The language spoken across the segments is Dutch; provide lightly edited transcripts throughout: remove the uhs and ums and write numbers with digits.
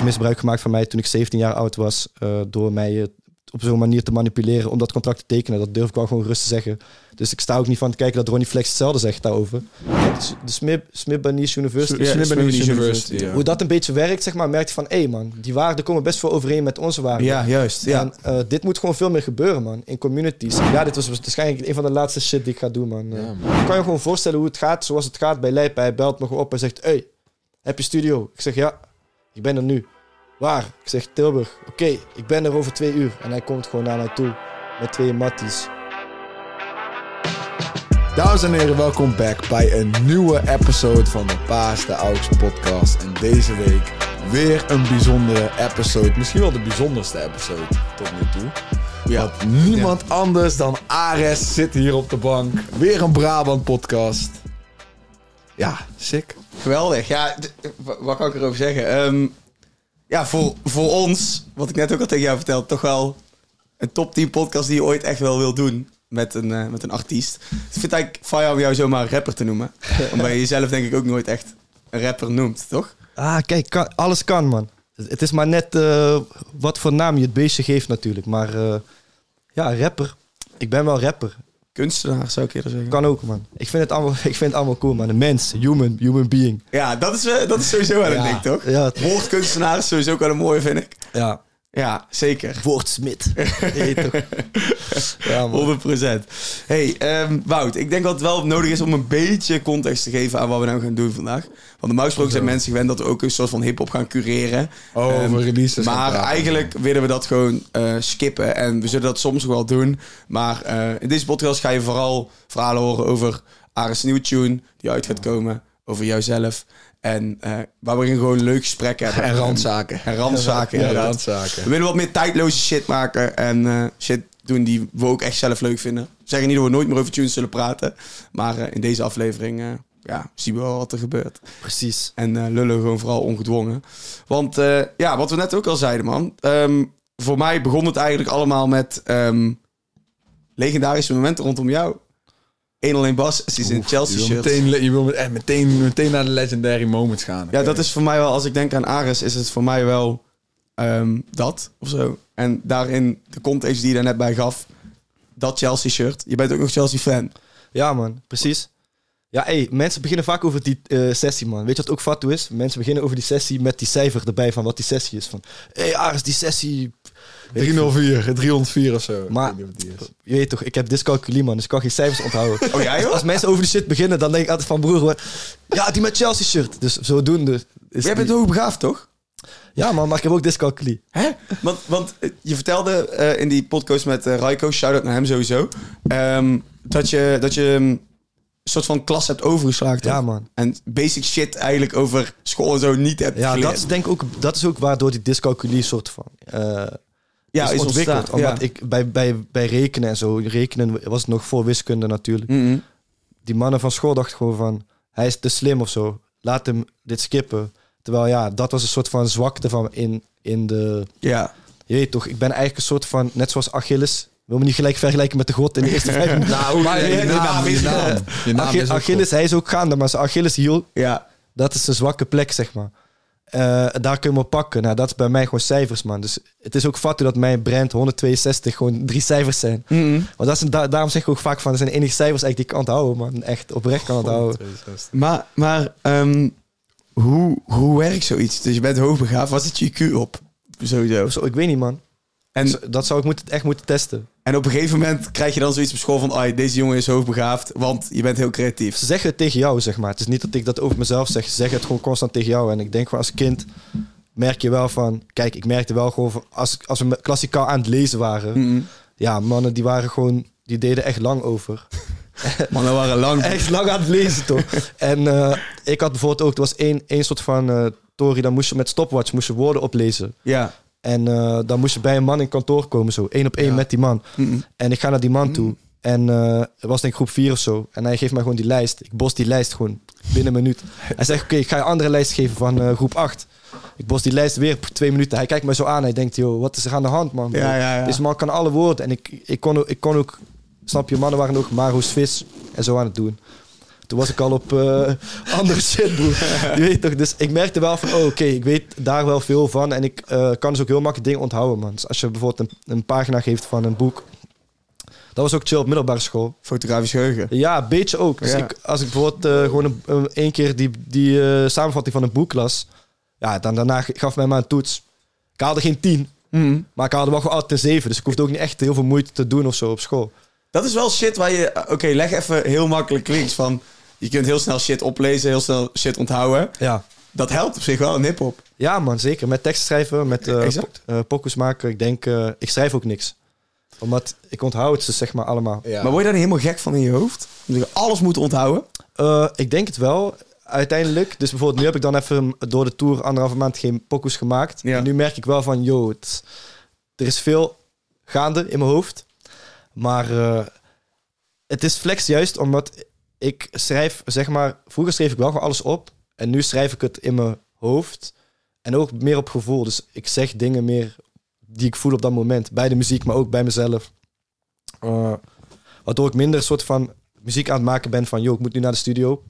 misbruik gemaakt van mij toen ik 17 jaar oud was. Door mij op zo'n manier te manipuleren om dat contract te tekenen. Dat durf ik wel gewoon rustig zeggen. Dus ik sta ook niet van te kijken dat Ronnie Flex hetzelfde zegt daarover. De Smith-Banish University. Smith-Banish University, ja. Hoe dat een beetje werkt, zeg maar, merkt je van... Hé man, die waarden komen best wel overeen met onze waarden. Ja, juist. Ja. En dit moet gewoon veel meer gebeuren, man. In communities. Ja, dit was waarschijnlijk een van de laatste shit die ik ga doen, man. Ik kan je gewoon voorstellen hoe het gaat, zoals het gaat bij Lijp. Hij belt me gewoon op en zegt... Hey, heb je studio? Ik zeg ja, ik ben er nu. Waar? Ik zeg Tilburg. Oké, ik ben er over 2 uur. En hij komt gewoon naar mij toe met 2 matties. Dames en heren, welkom back bij een nieuwe episode van de Paas de Aux podcast. En deze week weer een bijzondere episode. Misschien wel de bijzonderste episode tot nu toe. Ja. Want niemand anders dan Ares zit hier op de bank. Weer een Brabant podcast. Ja, sick. Geweldig. Ja, wat kan ik erover zeggen? Ja, voor ons, wat ik net ook al tegen jou vertelde, toch wel een top 10 podcast die je ooit echt wel wil doen met een artiest. Dus ik vind het eigenlijk fijn om jou zomaar rapper te noemen. Omdat je jezelf denk ik ook nooit echt een rapper noemt, toch? Ah, kijk, alles kan, man. Het is maar net wat voor naam je het beestje geeft natuurlijk. Maar ja, rapper. Ik ben wel rapper. Kunstenaar, zou ik eerder zeggen. Kan ook, man. Ik vind het allemaal cool, man. Een mens, human being. Ja, dat is sowieso wel een ding, toch? Ja. Woordkunstenaar is sowieso ook wel een mooie, vind ik. Ja. Ja, zeker. Woordsmid. Nee, toch? Ja, man. 100%. Hey, Wout, ik denk dat het wel nodig is om een beetje context te geven aan wat we nou gaan doen vandaag. Want normaal gesproken zijn mensen gewend dat we ook een soort van hiphop gaan cureren. Over releases. Maar eigenlijk willen we dat gewoon skippen. En we zullen dat soms nog wel doen. Maar in deze podcast ga je vooral verhalen horen over Ares' nieuwe tune die uit gaat komen. Over jouzelf. En waar we gewoon een leuk gesprek hebben. En randzaken. We willen wat meer tijdloze shit maken. En shit doen die we ook echt zelf leuk vinden. We zeggen niet dat we nooit meer over tunes zullen praten. Maar in deze aflevering zien we wel wat er gebeurt. Precies. En lullen we gewoon vooral ongedwongen. Want wat we net ook al zeiden, man. Voor mij begon het eigenlijk allemaal met legendarische momenten rondom jou. 1-1 Bas, is in Chelsea shirt. Je wil meteen naar de legendary moments gaan. Ja, dat is voor mij wel, als ik denk aan Ares, is het voor mij wel dat of zo. En daarin de context die je daar net bij gaf, dat Chelsea shirt. Je bent ook nog Chelsea fan. Ja, man, precies. Ja, mensen beginnen vaak over die sessie, man. Weet je wat ook fatu is? Mensen beginnen over die sessie met die cijfer erbij van wat die sessie is. Van, Ares, die sessie... 304, 304 of zo. Maar je weet toch, ik heb dyscalculie, man, dus ik kan geen cijfers onthouden. Oh ja, joh? Als mensen over die shit beginnen, dan denk ik altijd van broer, ja, die met Chelsea shirt. Dus zodoende. Jij bent hoogbegaafd, toch? Ja, man, maar ik heb ook dyscalculie. Hè? Want je vertelde in die podcast met Raiko, shout-out naar hem sowieso, dat je een soort van klas hebt overgeslagen. Ja, toch? man. En basic shit eigenlijk over school en zo niet hebt geleerd. Dat is ook waardoor die dyscalculie soort van... is ontwikkeld. Ontstaan, omdat ik bij rekenen en zo... Rekenen was het nog voor wiskunde natuurlijk. Mm-hmm. Die mannen van school dachten gewoon van... Hij is te slim of zo. Laat hem dit skippen. Terwijl dat was een soort van zwakte van in de... Ja. Je weet toch, ik ben eigenlijk een soort van... Net zoals Achilles. Wil me niet gelijk vergelijken met de god in de eerste 5 minuten. Je naam Achilles, hij is ook gaande. Maar zijn Achilleshiel, Ja. dat is een zwakke plek, zeg maar. Daar kun je me pakken. Nou, dat is bij mij gewoon cijfers, man. Dus het is ook fatu dat mijn brand 162 gewoon 3 cijfers zijn. Mm-hmm. Want daarom zeg ik ook vaak van... dat zijn de enige cijfers eigenlijk die ik kan onthouden, man. Echt oprecht kan onthouden. Maar hoe werkt zoiets? Dus je bent hoogbegaafd. Wat zit je IQ op? Sowieso. Zo, ik weet niet, man. En, Dat zou ik echt moeten testen. en op een gegeven moment krijg je dan zoiets op school van... deze jongen is hoogbegaafd, want je bent heel creatief. Ze zeggen het tegen jou, zeg maar. Het is niet dat ik dat over mezelf zeg. Ze zeggen het gewoon constant tegen jou. En ik denk gewoon als kind merk je wel van... Kijk, ik merkte wel gewoon van... Als we klassikaal aan het lezen waren... Mm-hmm. Ja, mannen die waren gewoon... Die deden echt lang over. Mannen waren lang... Echt lang aan het lezen, toch? En ik had bijvoorbeeld ook... Er was één soort van... Tory, dan moest je met stopwatch woorden oplezen. Ja. En dan moest je bij een man in kantoor komen, zo. 1 op 1 met die man. Mm-mm. En ik ga naar die man toe. En het was denk ik groep 4 of zo. En hij geeft mij gewoon die lijst. Ik bos die lijst gewoon binnen een minuut. Hij zegt, oké, ik ga je een andere lijst geven van groep 8. Ik bos die lijst weer op 2 minuten. Hij kijkt mij zo aan. Hij denkt, joh, wat is er aan de hand, man? Ja. Deze man kan alle woorden. En ik kon ook... Snap je, mannen waren nog Maro's vis en zo aan het doen. Toen was ik al op andere shit, broer. Je weet toch? Dus ik merkte wel van, oké, ik weet daar wel veel van. En ik kan dus ook heel makkelijk dingen onthouden, man. Dus als je bijvoorbeeld een pagina geeft van een boek. Dat was ook chill op middelbare school. Fotografisch geheugen. Ja, een beetje ook. Dus als ik bijvoorbeeld gewoon één keer die samenvatting van een boek las. Ja, dan daarna gaf mij maar een toets. Ik haalde geen 10. Maar ik haalde wel gewoon altijd een 7. Dus ik hoefde ook niet echt heel veel moeite te doen of zo op school. Dat is wel shit waar je... Oké, leg even heel makkelijk links van... Je kunt heel snel shit oplezen, heel snel shit onthouden. Ja. Dat helpt op zich wel in hiphop. Ja, man, zeker. Met tekst schrijven, met pokus maken. Ik denk, ik schrijf ook niks. Omdat ik onthoud ze zeg maar allemaal. Ja. Maar word je daar niet helemaal gek van in je hoofd? Om je alles moet onthouden? Ik denk het wel, uiteindelijk. Dus bijvoorbeeld nu heb ik dan even door de tour 1,5 maand geen pokus gemaakt. Ja. En nu merk ik wel van, er is veel gaande in mijn hoofd. Maar het is flex juist omdat ik schrijf, zeg maar... Vroeger schreef ik wel gewoon alles op. En nu schrijf ik het in mijn hoofd. En ook meer op gevoel. Dus ik zeg dingen meer die ik voel op dat moment. Bij de muziek, maar ook bij mezelf. Waardoor ik minder soort van muziek aan het maken ben van... ik moet nu naar de studio.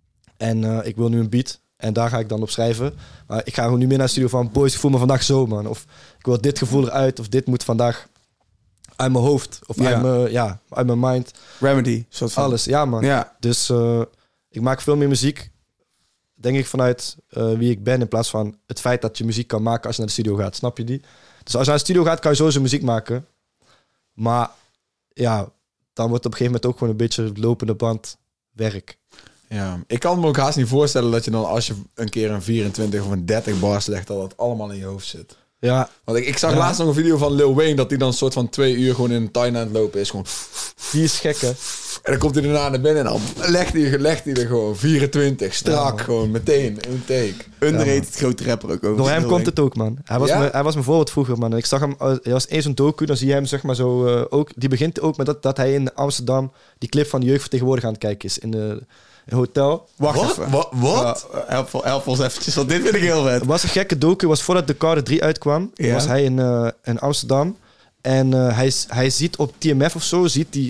En ik wil nu een beat. En daar ga ik dan op schrijven. Maar ik ga gewoon nu meer naar de studio van... Boys, ik voel me vandaag zo, man. Of ik wil dit gevoel eruit. Of dit moet vandaag uit mijn hoofd. Of uit mijn mind. Remedy, soort van. Alles, ja, man. Ja. Dus ik maak veel meer muziek... denk ik vanuit wie ik ben... in plaats van het feit dat je muziek kan maken... als je naar de studio gaat, snap je die? Dus als je naar de studio gaat, kan je sowieso muziek maken. Maar ja, dan wordt het op een gegeven moment... ook gewoon een beetje lopende band werk. Ja, ik kan me ook haast niet voorstellen... dat je dan als je een keer een 24 of een 30 bars legt... dat het allemaal in je hoofd zit. Ja. Want ik zag laatst nog een video van Lil Wayne... dat hij dan een soort van 2 uur gewoon in een tuin aan het lopen is. Gewoon... Die is gek, hè? En dan komt hij daarna naar binnen en dan legt hij er gewoon 24, strak, gewoon meteen, in take. Underrated grote rapper ook over. Door hem komt het ook, man. Hij was mijn voorbeeld vroeger, man. Ik zag hem, hij was eens een docu, dan zie je hem zeg maar zo ook... Die begint ook met dat hij in Amsterdam die clip van de jeugdvertegenwoordiger aan het kijken is. In een hotel. Wacht even. Wat? Help ons eventjes, want dit vind ik heel vet. Het was een gekke docu, was voordat de Carter 3 uitkwam. Ja. Was hij in Amsterdam. En hij ziet op TMF of zo,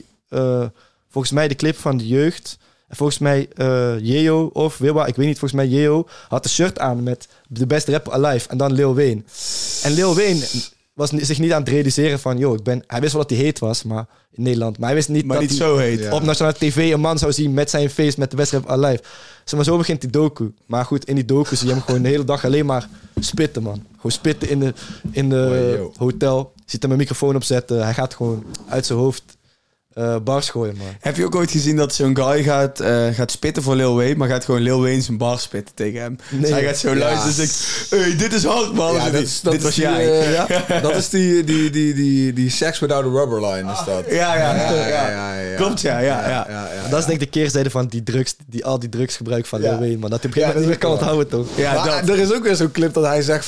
volgens mij de clip van de jeugd. En volgens mij Yeo of Wilba, ik weet niet, volgens mij Yeo had een shirt aan met de best rapper alive. En dan Lil Wayne. En Lil Wayne was zich niet aan het realiseren van... hij wist wel dat hij heet was, maar in Nederland. Maar hij wist niet dat hij zo heet. Op nationale tv een man zou zien met zijn face met de best rapper alive. Zeg maar, zo begint die docu. Maar goed, in die docu zie je hem gewoon de hele dag alleen maar spitten, man. Gewoon spitten in de hotel. Ziet hem een microfoon opzetten. Hij gaat gewoon uit zijn hoofd... bars gooien, man. Heb je ook ooit gezien dat zo'n guy gaat spitten voor Lil Wayne, maar gaat gewoon Lil Wayne zijn bar spitten tegen hem? Nee. Dus hij gaat zo luisteren en zegt, hey, dit is hard, man. Ja, dit was jij. Dat is die Sex Without a Rubber line, is dat. Ja. Klopt, ja. Dat is denk ik de keerzijde van al die drugsgebruik van Lil Wayne, man. Dat hij op een gegeven moment niet meer kan onthouden, toch? Ja, maar er is ook weer zo'n clip dat hij zegt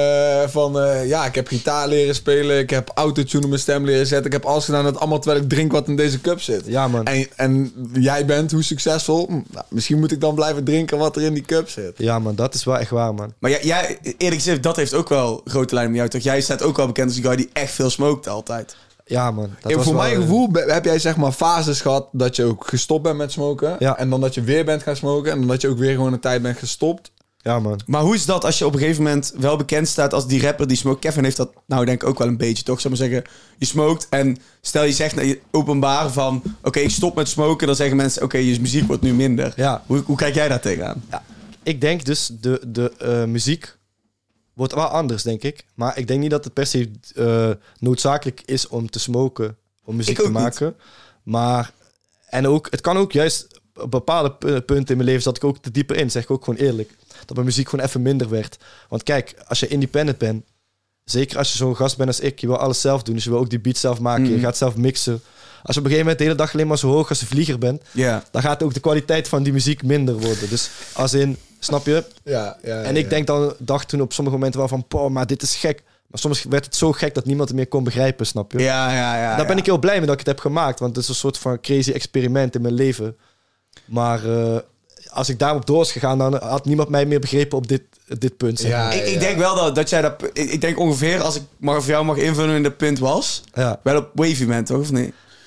van ik heb gitaar leren spelen, ik heb autotune op mijn stem leren zetten, ik heb alles gedaan, dat allemaal terwijl ik drink wat in deze cup zit. Ja, man. En jij bent hoe succesvol? Nou, misschien moet ik dan blijven drinken wat er in die cup zit. Ja, man. Dat is wel echt waar, man. Maar jij, eerlijk gezegd, dat heeft ook wel grote lijnen met jou, toch? Jij staat ook wel bekend als een guy die echt veel smoked altijd. Ja, man. Voor mijn gevoel heb jij zeg maar fases gehad dat je ook gestopt bent met smoken. Ja. En dan dat je weer bent gaan smoken. En dan dat je ook weer gewoon een tijd bent gestopt. Ja, man. Maar hoe is dat als je op een gegeven moment wel bekend staat als die rapper die smokt? Kevin heeft dat nou denk ik ook wel een beetje, toch? Zou maar zeggen, je smokt en stel je zegt openbaar van... Oké, ik stop met smoken. Dan zeggen mensen, oké, je muziek wordt nu minder. Ja. Hoe kijk jij daar tegenaan? Ja. Ik denk dus, de muziek wordt wel anders, denk ik. Maar ik denk niet dat het per se noodzakelijk is om te smoken, om muziek te maken. Niet. Maar, en ook, het kan ook juist op bepaalde punten in mijn leven zat ik ook te dieper in, zeg ik ook gewoon eerlijk. Dat mijn muziek gewoon even minder werd. Want kijk, als je independent bent, zeker als je zo'n gast bent als ik, je wil alles zelf doen. Dus je wil ook die beat zelf maken, je gaat zelf mixen. Als je op een gegeven moment de hele dag alleen maar zo hoog als een vlieger bent, dan gaat ook de kwaliteit van die muziek minder worden. Dus als in, snap je? Ja, en ik dacht toen op sommige momenten wel van, maar dit is gek. Maar soms werd het zo gek dat niemand het meer kon begrijpen, snap je? Ja. Daar ben ik heel blij mee dat ik het heb gemaakt. Want het is een soort van crazy experiment in mijn leven. Maar als ik daarop door was gegaan, dan had niemand mij meer begrepen op dit punt. Zeg maar. Ik denk wel dat jij dat... Ik denk ongeveer, als ik voor jou mag invullen in dat punt was... Wel op Wavy Man, toch? Of niet?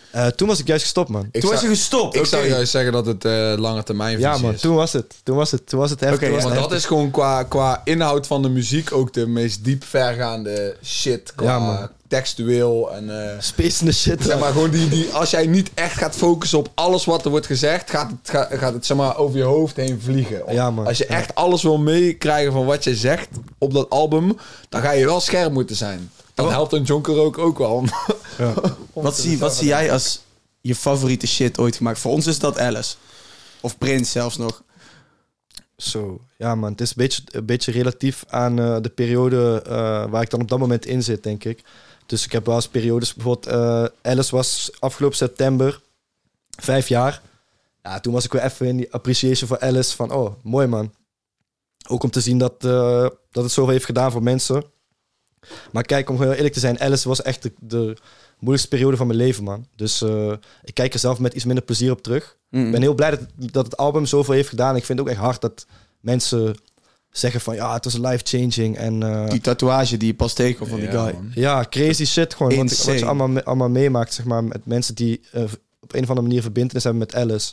Toen was ik juist gestopt, man. Toen was je gestopt? Ik zou juist zeggen dat het lange termijn visie Ja, man, is. toen was het heftig. Oké, Maar dat is gewoon qua inhoud van de muziek ook de meest diep vergaande shit. Qua textueel en... Spacende shit. zeg maar gewoon als jij niet echt gaat focussen op alles wat er wordt gezegd, gaat het zeg maar over je hoofd heen vliegen. Ja, man. Als je echt alles wil meekrijgen van wat je zegt op dat album, dan ga je wel scherp moeten zijn. Dat helpt een Jonker ook wel. Ja. Wat zie jij als je favoriete shit ooit gemaakt? Voor ons is dat Alice. Of Prince zelfs nog. Zo, ja man, het is een beetje relatief aan de periode waar ik dan op dat moment in zit, denk ik. Dus ik heb wel eens periodes, bijvoorbeeld Alice was afgelopen september 5 jaar. Ja, toen was ik weer even in die appreciation voor Alice van, oh, mooi man. Ook om te zien dat het zoveel heeft gedaan voor mensen. Maar kijk, om heel eerlijk te zijn, Alice was echt de moeilijkste periode van mijn leven, man. Dus ik kijk er zelf met iets minder plezier op terug. Ik ben heel blij dat het album zoveel heeft gedaan. Ik vind het ook echt hard dat mensen zeggen van... ja, het was life-changing. En, die tatoeage die je pas tekent van die guy. Man. ja, crazy shit gewoon. Wat je allemaal meemaakt, zeg maar, met mensen die op een of andere manier verbintenis hebben met Alice.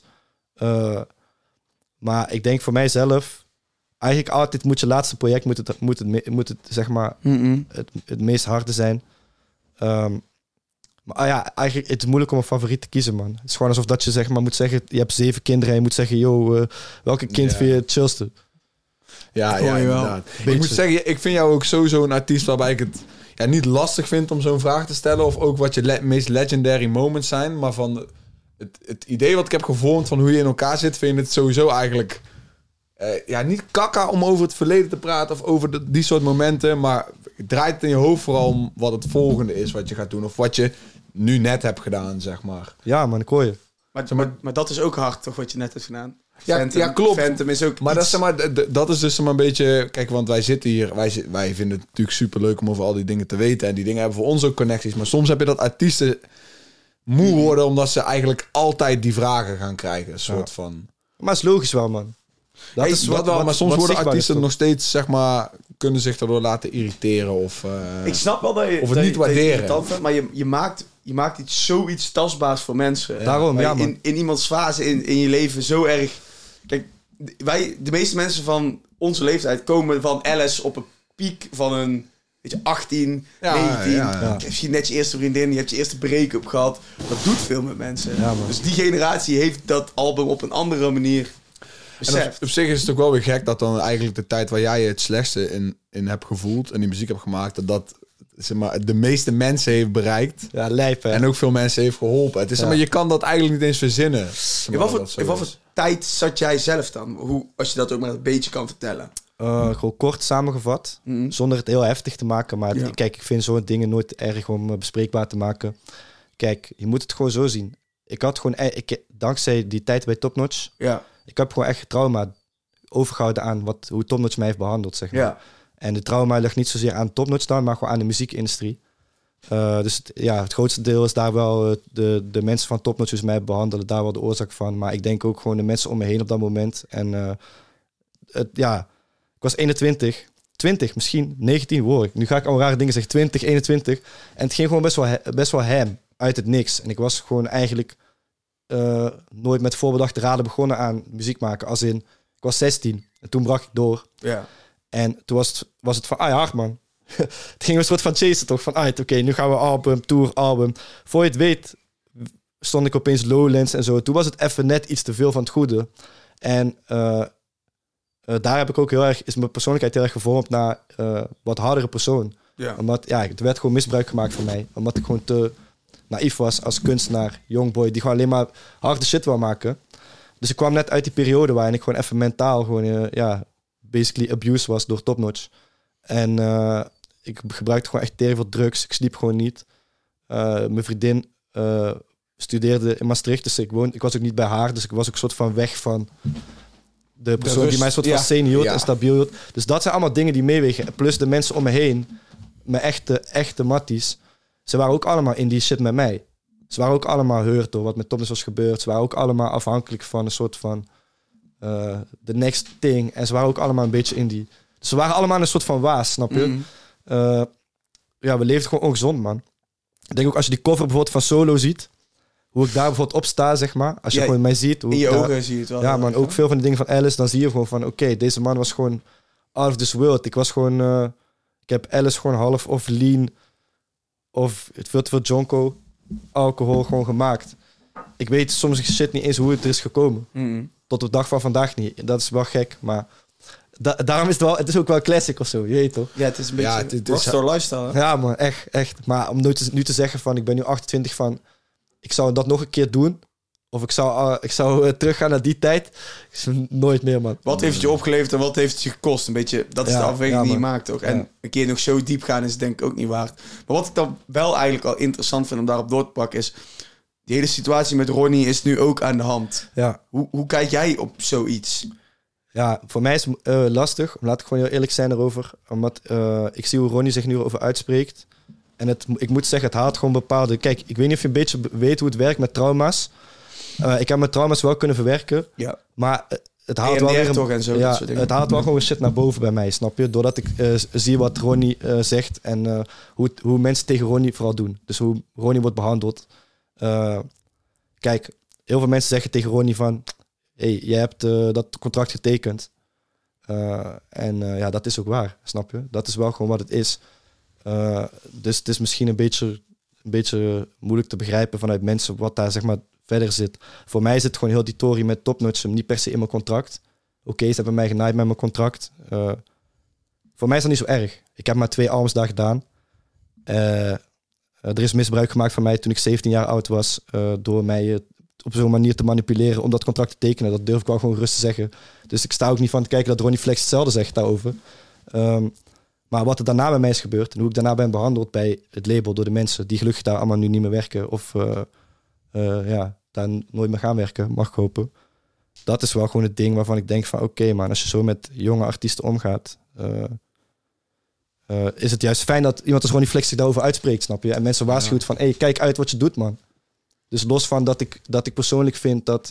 Maar ik denk voor mijzelf... eigenlijk altijd moet je laatste project moet het zeg maar het meest harde zijn. Maar ja, eigenlijk het is moeilijk om een favoriet te kiezen, man. Het is gewoon alsof dat je zeg maar moet zeggen, je hebt 7 kinderen en je moet zeggen, yo, welke kind vind je het chillste? Ja, inderdaad. Beetje. Ik moet zeggen, ik vind jou ook sowieso een artiest waarbij ik het niet lastig vind om zo'n vraag te stellen. Of ook wat je meest legendary moments zijn. Maar van het idee wat ik heb gevormd van hoe je in elkaar zit, vind ik het sowieso eigenlijk... niet kakka om over het verleden te praten of over die soort momenten. Maar draait het in je hoofd vooral om wat het volgende is wat je gaat doen. Of wat je nu net hebt gedaan, zeg maar. Ja, man, ik hoor je. Maar dat is ook hard, toch, wat je net hebt gedaan? Ja, klopt. Phantom is ook Maar iets... dat is dus zeg maar een beetje... Kijk, want wij zitten hier... Wij vinden het natuurlijk superleuk om over al die dingen te weten. En die dingen hebben voor ons ook connecties. Maar soms heb je dat artiesten moe worden... omdat ze eigenlijk altijd die vragen gaan krijgen. Een soort van... Maar het is logisch wel, man. Dat is wat wel, maar soms wat worden zichtbaar artiesten is, nog steeds, zeg maar... kunnen zich daardoor laten irriteren of... Ik snap wel dat je of het niet waarderen. Vindt, maar je maakt zoiets tastbaars voor mensen. Daarom, ja, man. In iemands fase in je leven zo erg... Kijk, de meeste mensen van onze leeftijd komen van Alice op een piek van een... Weet je, 18, 19. Ja. Heb je net je eerste vriendin, je hebt je eerste break-up gehad. Dat doet veel met mensen. Ja, man. Dus die generatie heeft dat album op een andere manier beseft. En op zich is het ook wel weer gek dat dan eigenlijk de tijd waar jij je het slechtste in hebt gevoeld... en die muziek hebt gemaakt, dat zeg maar, de meeste mensen heeft bereikt. Ja, lijp, hè. En ook veel mensen heeft geholpen. Het is, zeg maar, je kan dat eigenlijk niet eens verzinnen. In wat voor tijd zat jij zelf dan? Als je dat ook maar een beetje kan vertellen. Gewoon kort samengevat, zonder het heel heftig te maken. Maar kijk, ik vind zo'n dingen nooit erg om bespreekbaar te maken. Kijk, je moet het gewoon zo zien. Ik had gewoon, dankzij die tijd bij Top Notch, ik heb gewoon echt trauma overgehouden aan hoe Top Notch mij heeft behandeld, zeg maar. Ja. En de trauma ligt niet zozeer aan Top Notch dan, maar gewoon aan de muziekindustrie. Dus het grootste deel is daar wel de mensen van Top Notch dus mij behandelen, daar wel de oorzaak van. Maar ik denk ook gewoon de mensen om me heen op dat moment. En ik was 21, 20 misschien, 19 hoor ik. Nu ga ik al rare dingen zeggen, 20, 21. En het ging gewoon best wel hem, uit het niks. En ik was gewoon eigenlijk nooit met voorbedachte raden begonnen aan muziek maken. Als in, ik was 16 en toen brak ik door. Ja. En toen was het van, hard man. Het ging een soort van chasen toch, van oké, nu gaan we album, tour, album. Voor je het weet stond ik opeens Lowlands en zo. Toen was het even net iets te veel van het goede. En daar heb ik ook is mijn persoonlijkheid heel erg gevormd naar wat hardere persoon. Ja. Omdat, er werd gewoon misbruik gemaakt van mij. Omdat ik gewoon te naïef was als kunstenaar, youngboy, die gewoon alleen maar harde shit wil maken. Dus ik kwam net uit die periode waarin ik gewoon even mentaal gewoon, basically abused was door Top Notch. En ik gebruikte gewoon echt veel drugs. Ik sliep gewoon niet. Mijn vriendin studeerde in Maastricht, dus ik was ook niet bij haar. Dus ik was ook een soort van weg van de persoon die mij een soort van senior en stabiel hield. Dus dat zijn allemaal dingen die meewegen. Plus de mensen om me heen, mijn echte matties, ze waren ook allemaal in die shit met mij. Ze waren ook allemaal hurt door wat met Top Notch was gebeurd. Ze waren ook allemaal afhankelijk van een soort van the next thing. En ze waren ook allemaal een beetje in die... Dus ze waren allemaal een soort van waas, snap je? We leefden gewoon ongezond, man. Ik denk ook als je die cover bijvoorbeeld van Solo ziet, hoe ik daar bijvoorbeeld op sta, zeg maar. Als je gewoon mij ziet. Hoe in je ik daar- ogen zie je het wel. Ja, man. Ook veel van de dingen van Alice, dan zie je gewoon van... Oké, deze man was gewoon out of this world. Ik was gewoon... ik heb Alice gewoon half of lean... of veel te veel jonko, alcohol gewoon gemaakt. Ik weet soms shit niet eens hoe het er is gekomen. Tot op de dag van vandaag niet. Dat is wel gek, maar... daarom is het wel... Het is ook wel classic of zo, je weet toch? Ja, het is een beetje het is- rockstar lifestyle. Hè? Ja, man, echt. Maar om nu te zeggen van... Ik ben nu 28 van... Ik zou dat nog een keer doen... Of ik zou teruggaan naar die tijd. Nooit meer, man. Wat heeft het je opgeleverd en wat heeft het je gekost? Een beetje, dat is de afweging die je man. maakt ook. Ja. En een keer nog zo diep gaan is denk ik ook niet waard. Maar wat ik dan wel eigenlijk al interessant vind om daarop door te pakken is... Die hele situatie met Ronnie is nu ook aan de hand. Ja. Hoe kijk jij op zoiets? Ja, voor mij is het lastig. Laat ik gewoon heel eerlijk zijn erover. Omdat ik zie hoe Ronnie zich nu over uitspreekt. En ik moet zeggen, het haalt gewoon bepaalde... Kijk, ik weet niet of je een beetje weet hoe het werkt met trauma's. Ik heb mijn trauma's wel kunnen verwerken. Ja. Maar het haalt wel EMDR weer... toch en zo, dat Ja, soort dingen. het haalt wel gewoon shit naar boven bij mij, snap je? Doordat ik zie wat Ronnie zegt en hoe mensen tegen Ronnie vooral doen. Dus hoe Ronnie wordt behandeld. Kijk, heel veel mensen zeggen tegen Ronnie van... Hey, jij hebt dat contract getekend. Ja, dat is ook waar, snap je? Dat is wel gewoon wat het is. Dus het is misschien een beetje moeilijk te begrijpen vanuit mensen wat daar zeg maar verder zit. Voor mij zit gewoon heel die tory met Topnotch niet per se in mijn contract. Oké, ze hebben mij genaaid met mijn contract. Voor mij is dat niet zo erg. Ik heb maar 2 albums daar gedaan. Er is misbruik gemaakt van mij toen ik 17 jaar oud was. Door mij op zo'n manier te manipuleren om dat contract te tekenen. Dat durf ik wel gewoon rustig te zeggen. Dus ik sta ook niet van te kijken dat Ronnie Flex hetzelfde zegt daarover. Maar wat er daarna bij mij is gebeurd... en hoe ik daarna ben behandeld bij het label... door de mensen die gelukkig daar allemaal nu niet meer werken... of daar nooit meer gaan werken, mag ik hopen. Dat is wel gewoon het ding waarvan ik denk van... oké, man, als je zo met jonge artiesten omgaat... is het juist fijn dat iemand als Ronnie Flex zich daarover uitspreekt, snap je? En mensen waarschuwt van... hey, kijk uit wat je doet, man. Dus los van dat ik persoonlijk vind dat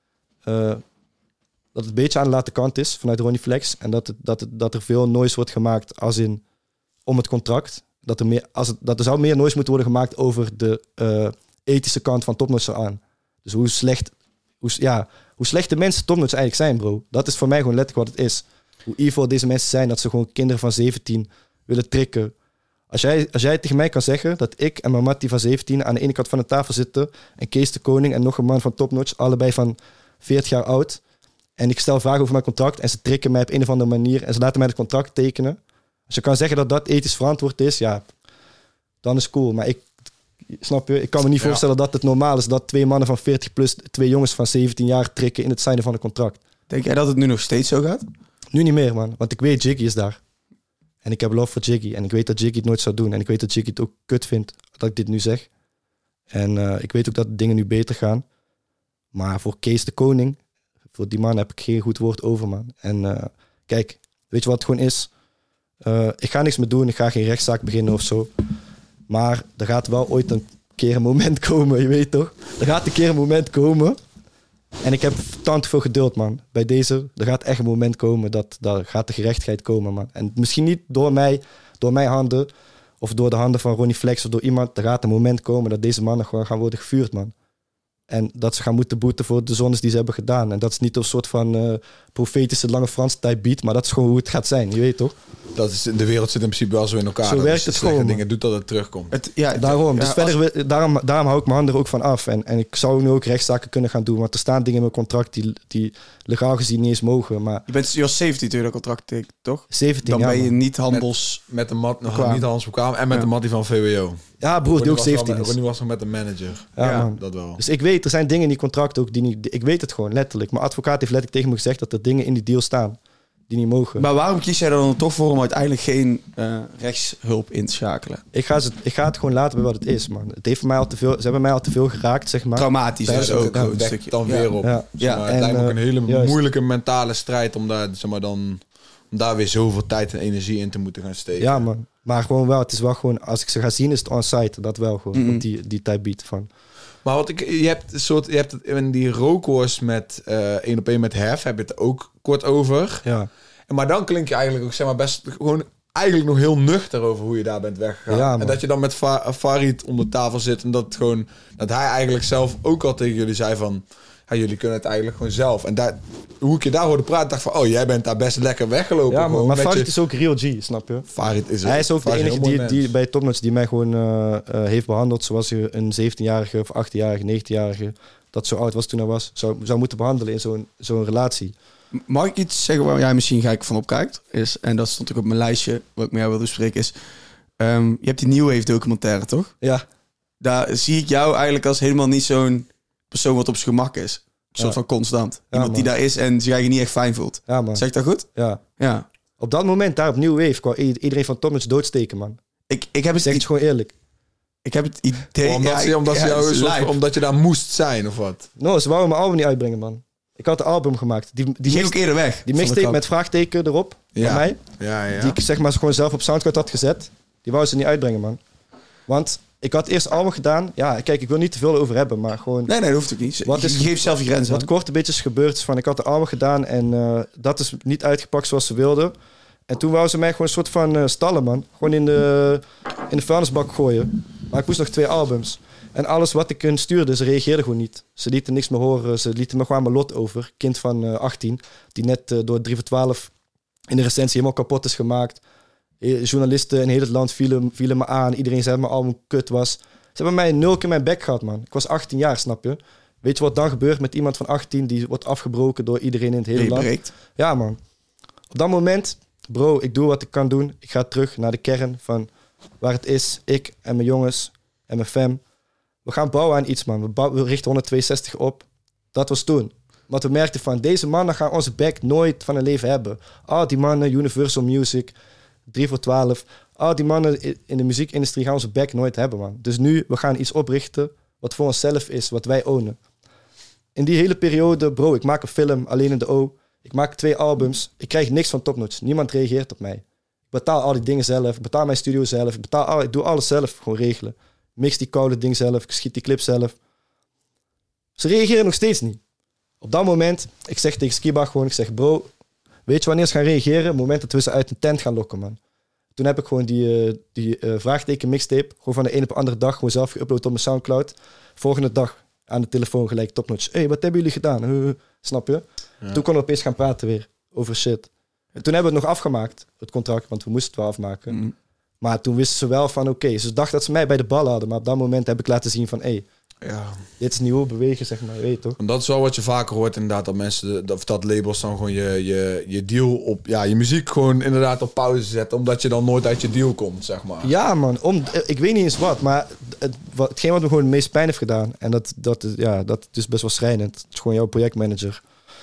het een beetje aan de late kant is vanuit Ronnie Flex. En dat er veel noise wordt gemaakt als in om het contract. Dat er zou meer noise moeten worden gemaakt over de ethische kant van Topnotch aan. Dus hoe slecht de mensen Topnotch eigenlijk zijn, bro. Dat is voor mij gewoon letterlijk wat het is. Hoe evil deze mensen zijn, dat ze gewoon kinderen van 17 willen tricken. Als jij tegen mij kan zeggen dat ik en mijn mattie van 17 aan de ene kant van de tafel zitten... en Kees de Koning en nog een man van Topnotch, allebei van 40 jaar oud... en ik stel vragen over mijn contract en ze tricken mij op een of andere manier... en ze laten mij het contract tekenen. Als je kan zeggen dat dat ethisch verantwoord is, ja, dan is cool. Maar snap je, ik kan me niet voorstellen dat het normaal is... dat 2 mannen van 40 plus 2 jongens van 17 jaar trikken in het signen van een contract. Denk jij dat het nu nog steeds zo gaat? Nu niet meer, man. Want ik weet, Jiggy is daar. En ik heb love voor Jiggy. En ik weet dat Jiggy het nooit zou doen. En ik weet dat Jiggy het ook kut vindt dat ik dit nu zeg. En ik weet ook dat dingen nu beter gaan. Maar voor Kees de Koning, voor die man heb ik geen goed woord over, man. En kijk, weet je wat het gewoon is? Ik ga niks meer doen. Ik ga geen rechtszaak beginnen of zo. Maar er gaat wel ooit een keer een moment komen, je weet toch? Er gaat een keer een moment komen... En ik heb tant veel geduld, man. Bij deze, er gaat echt een moment komen dat gaat de gerechtigheid komen, man. En misschien niet door mijn handen of door de handen van Ronnie Flex of door iemand. Er gaat een moment komen dat deze mannen gewoon gaan worden gevuurd, man. En dat ze gaan moeten boeten voor de zondes die ze hebben gedaan. En dat is niet een soort van profetische lange Frans type beat, maar dat is gewoon hoe het gaat zijn, je weet toch? Dat is, de wereld zit in principe wel zo in elkaar. Zo dat werkt als je het slechte gewoon, dingen doet, dat het terugkomt. Daarom. Dus daarom hou ik mijn handen er ook van af. En ik zou nu ook rechtszaken kunnen gaan doen. Want er staan dingen in mijn contract die legaal gezien niet eens mogen. Maar Je was 17 toen je dat contract tekent, toch? 17 Dan jaar, ben je man. niet handels... Met de mat, nog Bekwaam. niet Hans bekwaam en met de mattie van VWO. Ja, broer, die ook 17 is. Ronnie was nog met de manager. Ja, Ja. man. Dat wel. Dus ik weet, er zijn dingen in die contract ook die niet... Ik weet het gewoon, letterlijk. Mijn advocaat heeft letterlijk tegen me gezegd dat er dingen in die deal staan die niet mogen. Maar waarom kies jij er dan toch voor om uiteindelijk geen rechtshulp in te schakelen? Ik ga het gewoon laten bij wat het is, man. Het heeft mij al te veel, ze hebben mij al te veel geraakt, zeg maar. Traumatisch Ja, is dat ook ja, een Wekt stukje. dan weer op. Ja. Zeg maar, Ja, het lijkt me ook en, een hele juist. moeilijke mentale strijd om daar, zeg maar, om daar weer zoveel tijd en energie in te moeten gaan steken. Ja, man. Maar gewoon wel, het is wel gewoon... Als ik ze ga zien, is het on-site. Dat wel gewoon, Mhm. op die type beat van... Maar je hebt het in die rookworst met 1 op 1 met Hef, heb je het ook kort over. Ja. Maar dan klink je eigenlijk ook, zeg maar, best gewoon eigenlijk nog heel nuchter over hoe je daar bent weggegaan. Ja, man. En dat je dan met Farid om de tafel zit en dat hij eigenlijk zelf ook al tegen jullie zei van, ja, jullie kunnen het eigenlijk gewoon zelf. En hoe ik je daar hoorde praten, dacht van, jij bent daar best lekker weggelopen. Ja, man, maar Farid je... is ook real G, snap je? Hij is ook de enige die bij Topnotch die mij gewoon heeft behandeld zoals je een 17-jarige of 18-jarige, 19-jarige, dat zo oud was toen hij was, zou moeten behandelen in zo'n relatie. Mag ik iets zeggen waar jij misschien gek van opkijkt? En dat stond ook op mijn lijstje, wat ik met jou wilde bespreken, is... je hebt die New Wave documentaire, toch? Ja. Daar zie ik jou eigenlijk als helemaal niet zo'n persoon wat op zijn gemak is. Een soort van constant. Iemand die daar is en zich eigenlijk niet echt fijn voelt. Ja, man. Zeg ik dat goed? Ja. Op dat moment, daar op New Wave, kwam iedereen van Topnotch doodsteken, man. Ik heb het zeg het gewoon eerlijk. Ik heb het idee... Omdat je daar moest zijn, of wat? No, ze wouden mijn album niet uitbrengen, man. Ik had een album gemaakt. Die ging ook eerder weg. Die mixtape met vraagteken erop, van mij. Ja. Die ik zeg maar gewoon zelf op Soundcloud had gezet. Die wouden ze niet uitbrengen, man. Want ik had eerst album gedaan. Ja, kijk, ik wil niet te veel over hebben, maar gewoon... Nee, dat hoeft ook niet. Je geeft zelf je grenzen. Wat kort een beetje is gebeurd is van, ik had de album gedaan en dat is niet uitgepakt zoals ze wilden. En toen wouden ze mij gewoon een soort van stallen, man. Gewoon in de vuilnisbak gooien. Maar ik moest nog 2 albums. En alles wat ik hun stuurde, ze reageerden gewoon niet. Ze lieten niks meer horen. Ze lieten me gewoon mijn lot over. Kind van 18, die net door 3 voor 12 in de recensie helemaal kapot is gemaakt. Journalisten in heel het land vielen me aan. Iedereen zei dat mijn album kut was. Ze hebben mij 0 keer mijn bek gehad, man. Ik was 18 jaar, snap je? Weet je wat dan gebeurt met iemand van 18 die wordt afgebroken door iedereen in het hele land? Breekt. Ja, man. Op dat moment, bro, ik doe wat ik kan doen. Ik ga terug naar de kern van waar het is. Ik en mijn jongens en mijn fam. We gaan bouwen aan iets, man. We richten 162 op. Dat was toen. Want we merkten van, deze mannen gaan onze back nooit van hun leven hebben. Die mannen, Universal Music, 3 voor 12. Die mannen in de muziekindustrie gaan onze back nooit hebben, man. Dus nu, we gaan iets oprichten wat voor onszelf is, wat wij ownen. In die hele periode, bro, ik maak een film, Alleen in de O. Ik maak 2 albums. Ik krijg niks van Topnotch. Niemand reageert op mij. Ik betaal al die dingen zelf. Ik betaal mijn studio zelf. Ik doe alles zelf, gewoon regelen. Mix die koude ding zelf. Ik schiet die clip zelf. Ze reageren nog steeds niet. Op dat moment, ik zeg tegen Skiba gewoon, ik zeg, bro, weet je wanneer ze gaan reageren? Het moment dat we ze uit een tent gaan lokken, man. Toen heb ik gewoon die vraagteken mixtape, gewoon van de ene op de andere dag, gewoon zelf geüpload op mijn Soundcloud. Volgende dag aan de telefoon gelijk Topnotch. Hey, wat hebben jullie gedaan? Snap je? Ja. Toen konden we opeens gaan praten weer over shit. En toen hebben we het nog afgemaakt, het contract, want we moesten het wel afmaken. Mm. Maar toen wisten ze wel van, oké, ze dachten dat ze mij bij de bal hadden, maar op dat moment heb ik laten zien van, dit is nieuw bewegen, zeg maar, weet je toch? En dat is wel wat je vaker hoort, inderdaad, dat mensen, dat labels dan gewoon je deal op, je muziek gewoon inderdaad op pauze zetten, omdat je dan nooit uit je deal komt, zeg maar. Ja, man, ik weet niet eens wat, maar hetgeen wat me gewoon het meest pijn heeft gedaan, en dat is best wel schrijnend, het is gewoon jouw projectmanager,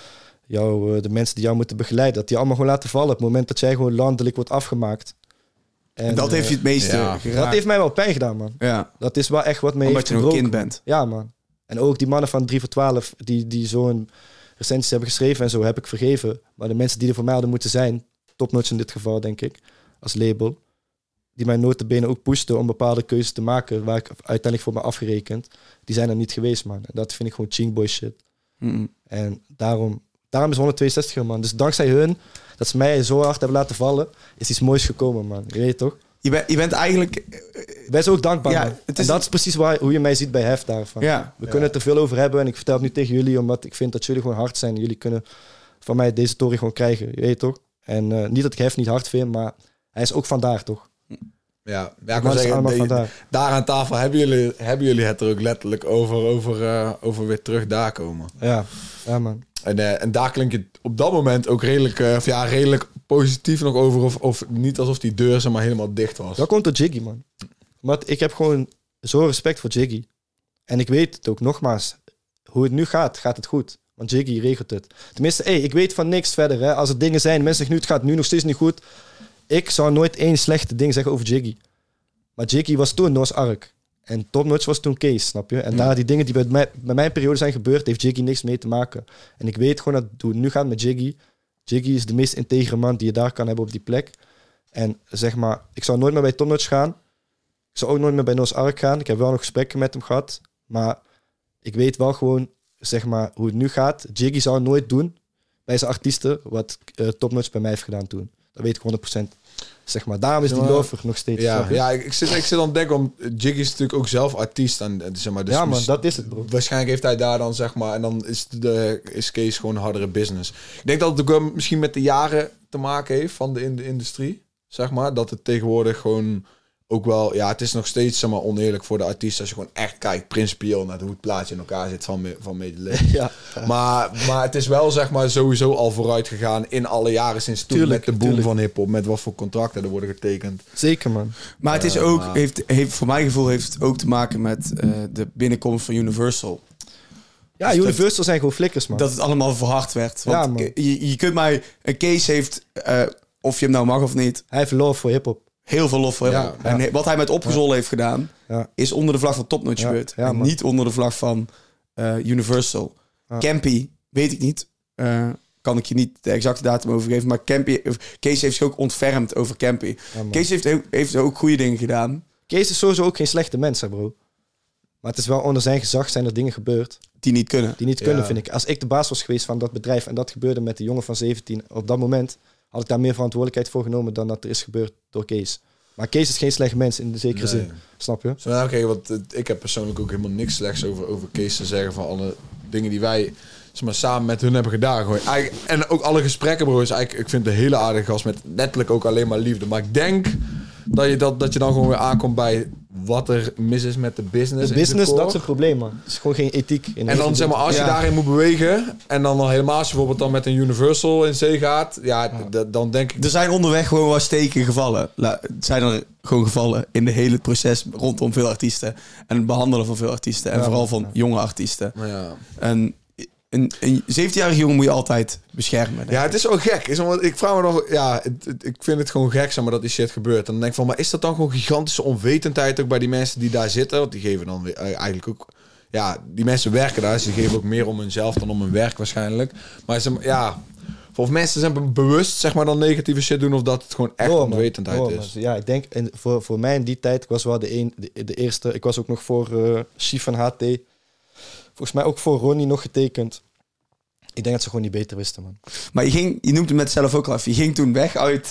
de mensen die jou moeten begeleiden, dat die allemaal gewoon laten vallen op het moment dat jij gewoon landelijk wordt afgemaakt. En dat heeft je het meeste geraakt. Dat heeft mij wel pijn gedaan, man. Ja. Dat is wel echt wat mij omdat heeft je nog gebroken. een kind bent. Ja, man. En ook die mannen van 3 voor 12, die zo'n recensies hebben geschreven en zo, heb ik vergeven. Maar de mensen die er voor mij hadden moeten zijn, Topnotch in dit geval, denk ik, als label, die mij notabene ook pushten om bepaalde keuzes te maken, waar ik uiteindelijk voor me afgerekend, die zijn er niet geweest, man. En dat vind ik gewoon chingboy shit. Mm-hmm. En daarom is 162, man. Dus dankzij hun, dat ze mij zo hard hebben laten vallen, is iets moois gekomen, man. Je weet toch? Je bent eigenlijk... Wij zijn ook dankbaar, man. En dat is precies hoe je mij ziet bij Hef daarvan. Ja. We kunnen het er veel over hebben en ik vertel het nu tegen jullie, omdat ik vind dat jullie gewoon hard zijn. Jullie kunnen van mij deze tory gewoon krijgen, je weet toch? En niet dat ik Hef niet hard vind, maar hij is ook vandaar, toch? Ja, ik kan zeggen, daar aan tafel hebben jullie het er ook letterlijk over weer terug daar komen. Ja, man. En daar klink je op dat moment ook redelijk positief nog over. Of niet alsof die deur zeg maar helemaal dicht was. Dat komt door Jiggy, man. Maar ik heb gewoon zo respect voor Jiggy. En ik weet het ook, nogmaals. Hoe het nu gaat het goed. Want Jiggy regelt het. Tenminste, ik weet van niks verder. Hè. Als er dingen zijn, mensen zeggen nu, het gaat nu nog steeds niet goed. Ik zou nooit 1 slechte ding zeggen over Jiggy. Maar Jiggy was toen Noah's Ark. En Topnotch was toen Kees, snap je? En daar die dingen die bij mijn periode zijn gebeurd, heeft Jiggy niks mee te maken. En ik weet gewoon dat hoe het nu gaat met Jiggy. Jiggy is de meest integere man die je daar kan hebben op die plek. En zeg maar, ik zou nooit meer bij Topnotch gaan. Ik zou ook nooit meer bij Noah's Ark gaan. Ik heb wel nog gesprekken met hem gehad. Maar ik weet wel gewoon, zeg maar, hoe het nu gaat. Jiggy zou nooit doen bij zijn artiesten wat Topnotch bij mij heeft gedaan toen. Dat weet ik 100%. zeg maar. Daarom is die lover nog steeds. Ja, ik zit aan het denken, om Jiggy is natuurlijk ook zelf artiest. En, zeg maar, dus ja, man, dat is het, bro. Waarschijnlijk heeft hij daar dan, zeg maar... En dan is Kees gewoon een hardere business. Ik denk dat het ook wel misschien met de jaren te maken heeft van in de industrie. Zeg maar, dat het tegenwoordig gewoon... Ook wel, ja, het is nog steeds, zeg maar, oneerlijk voor de artiest als je gewoon echt kijkt, principieel naar hoe het plaatje in elkaar zit van medeleven. Ja. Maar het is wel, zeg maar, sowieso al vooruit gegaan in alle jaren sinds toen, met de boom van hiphop, met wat voor contracten er worden getekend. Zeker, man. Maar het is ook, heeft voor mijn gevoel heeft het ook te maken met de binnenkomst van Universal. Ja, dus Universal zijn gewoon flikkers, man. Dat het allemaal verhard werd. Want ja, je kunt mij... Een Kees heeft, of je hem nou mag of niet... Hij heeft love voor hiphop. Heel veel lof voor hem. Ja. En wat hij met Opgezol heeft gedaan... is onder de vlag van Top Notch gebeurd. Ja, en niet onder de vlag van Universal. Campy, weet ik niet. Kan ik je niet de exacte datum over geven. Maar Kees heeft zich ook ontfermd over Campy. Ja, Kees heeft ook goede dingen gedaan. Kees is sowieso ook geen slechte mens, hè, bro. Maar het is wel onder zijn gezag zijn er dingen gebeurd. Die niet kunnen. Vind ik. Als ik de baas was geweest van dat bedrijf... en dat gebeurde met de jongen van 17... op dat moment... had ik daar meer verantwoordelijkheid voor genomen dan dat er is gebeurd door Kees. Maar Kees is geen slechte mens in de zekere zin. Snap je? Zo, nou, want ik heb persoonlijk ook helemaal niks slechts over Kees te zeggen van alle dingen die wij, zeg maar, samen met hun hebben gedaan. Gewoon. En ook alle gesprekken, bro, is eigenlijk, ik vind het een hele aardige gast met letterlijk ook alleen maar liefde. Maar ik denk dat je dan gewoon weer aankomt bij wat er mis is met de business. De business, dat is het probleem, man. Het is gewoon geen ethiek. En dan, zeg maar, als je daarin moet bewegen... en dan al helemaal als je bijvoorbeeld dan met een Universal in zee gaat... dan denk ik... Er zijn onderweg gewoon wat steken gevallen. Zijn er gewoon gevallen in het hele proces rondom veel artiesten. En het behandelen van veel artiesten. En vooral van jonge artiesten. Ja. En een 17-jarige jongen moet je altijd beschermen. Ja, het is wel gek. Ik vraag me nog... Ja, ik vind het gewoon gek, zeg maar, dat die shit gebeurt. En dan denk ik van, maar is dat dan gewoon gigantische onwetendheid ook bij die mensen die daar zitten? Want die geven dan eigenlijk ook... Ja, die mensen werken daar, dus die geven ook meer om hunzelf dan om hun werk waarschijnlijk. Maar of mensen zijn bewust, zeg maar, dan negatieve shit doen... of dat het gewoon echt onwetendheid is. Ja, ik denk, voor mij in die tijd... ik was wel de eerste... Ik was ook nog voor Chief van HT... Volgens mij ook voor Ronnie nog getekend. Ik denk dat ze gewoon niet beter wisten, man. Maar je noemt het met zelf ook al even. Je ging toen weg uit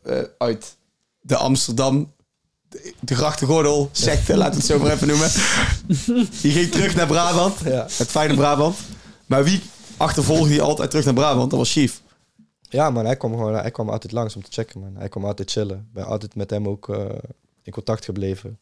de Amsterdam... De grachtengordel secte, laten we het zo maar even noemen. Je ging terug naar Brabant. Ja. Het fijne Brabant. Maar wie achtervolgde je altijd terug naar Brabant? Dat was Chief. Ja, man. Hij kwam altijd langs om te checken, man. Hij kwam altijd chillen. Ik ben altijd met hem ook in contact gebleven.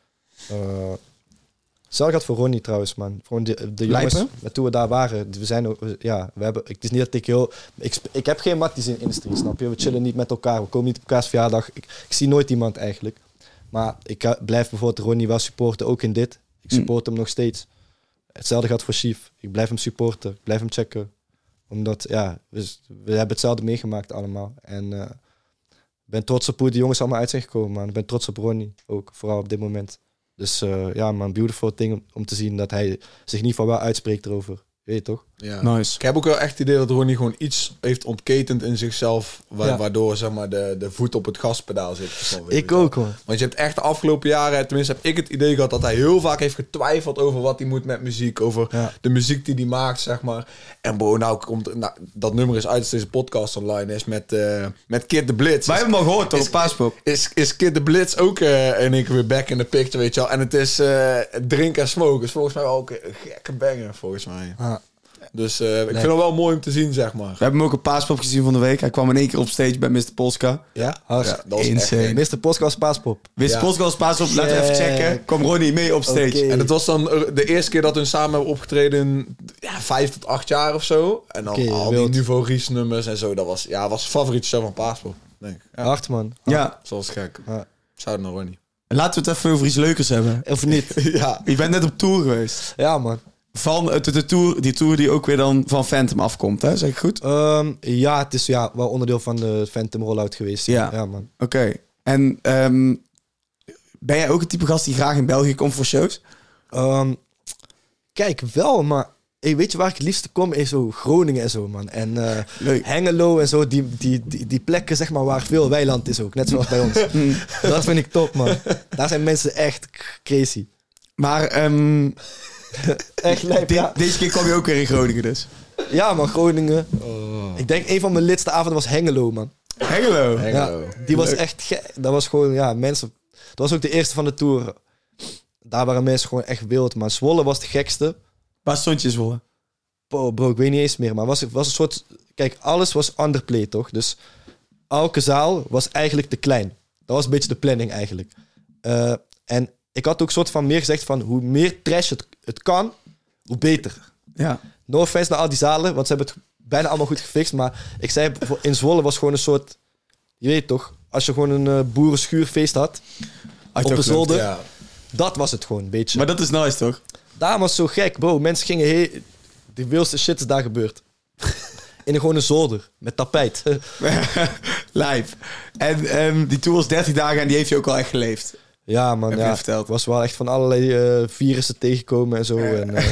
Hetzelfde gaat voor Ronnie trouwens, man. Gewoon de jongens, toen we daar waren, we zijn ook, ja, we hebben, het is niet dat ik heel... Ik heb geen matties in de industrie, snap je? We chillen niet met elkaar, we komen niet op elkaars verjaardag. Ik zie nooit iemand eigenlijk. Maar ik blijf bijvoorbeeld Ronnie wel supporten, ook in dit. Ik support hem nog steeds. Hetzelfde gaat voor Chief. Ik blijf hem supporten, ik blijf hem checken. Omdat, ja, we hebben hetzelfde meegemaakt allemaal. En ik ben trots op hoe de jongens allemaal uit zijn gekomen, man. Ik ben trots op Ronnie, ook, vooral op dit moment. Dus ja, man, beautiful ding om te zien dat hij zich in ieder geval wel uitspreekt erover. Weet je toch? Ja. Nice. Ik heb ook wel echt het idee dat Ronnie gewoon iets heeft ontketend in zichzelf, waardoor, zeg maar, de voet op het gaspedaal zit. Ik ook, man. Want je hebt echt de afgelopen jaren, tenminste heb ik het idee gehad, dat hij heel vaak heeft getwijfeld over wat hij moet met muziek, over de muziek die hij maakt, zeg maar. En bro, dat nummer is uit als deze podcast online is met Kid the Blitz. Wij hebben hem al gehoord, toch? Paaspop. Is Kid the Blitz ook in één keer weer back in the picture, weet je wel. En het is Drink and Smoke. Is volgens mij ook een gekke banger, volgens mij. Ah. Dus ik vind het wel mooi om te zien, zeg maar. We hebben hem ook een Paaspop gezien van de week. Hij kwam in één keer op stage bij Mr. Polska. Ja? Dat was insane. Mr. Polska was Paaspop. Mr. Polska was Paaspop. Laten we even checken. Kwam Ronnie mee op stage. Okay. En het was dan de eerste keer dat hun samen hebben opgetreden in 5 tot 8 jaar of zo. En dan al die Nouveau Riche nummers en zo. Dat was favoriete show van Paaspop, denk ik. Ja. Hard, man. Ja. Zoals gek. Shout naar Ronnie. Laten we het even over iets leukers hebben. Of niet? Ja. Je bent net op tour geweest. Ja, man. Van die tour die ook weer dan van Phantom afkomt, hè? Zeg ik goed? Ja, het is wel onderdeel van de Phantom rollout geweest. Ja, man. Oké. En ben jij ook het type gast die graag in België komt voor shows? Kijk, wel, maar weet je waar ik het liefste kom? Is zo Groningen en zo, man. En Hengelo en zo, die plekken, zeg maar, waar veel weiland is ook. Net zoals bij ons. Dat vind ik top, man. Daar zijn mensen echt crazy. Maar echt lijp, ja. Deze keer kwam je ook weer in Groningen dus. Ja, man, Groningen. Ik denk een van mijn lidste avonden was Hengelo, man. Hengelo. Hengelo. Die was echt gek. Dat was gewoon, ja, mensen... Dat was ook de eerste van de tour. Daar waren mensen gewoon echt wild. Maar Zwolle was de gekste. Waar stond je Zwolle? Bro, ik weet niet eens meer. Maar was een soort... Kijk, alles was underplay, toch? Dus elke zaal was eigenlijk te klein. Dat was een beetje de planning eigenlijk. En ik had ook soort van meer gezegd van... Hoe meer trash het kan, hoe beter. Ja. No offense naar al die zalen, want ze hebben het bijna allemaal goed gefixt. Maar ik zei, in Zwolle was gewoon een soort... Je weet toch, als je gewoon een boerenschuurfeest had... op de zolder, Ja. dat was het gewoon, een beetje. Maar dat is nice, toch? Daar was zo gek, bro. Mensen gingen de wildste shit is daar gebeurd. In gewoon een zolder, met tapijt. Live. En die tour was 30 dagen en die heeft je ook al echt geleefd. Ja, man. Heb je Ja, verteld. ik was wel echt van allerlei virussen tegengekomen en zo. En,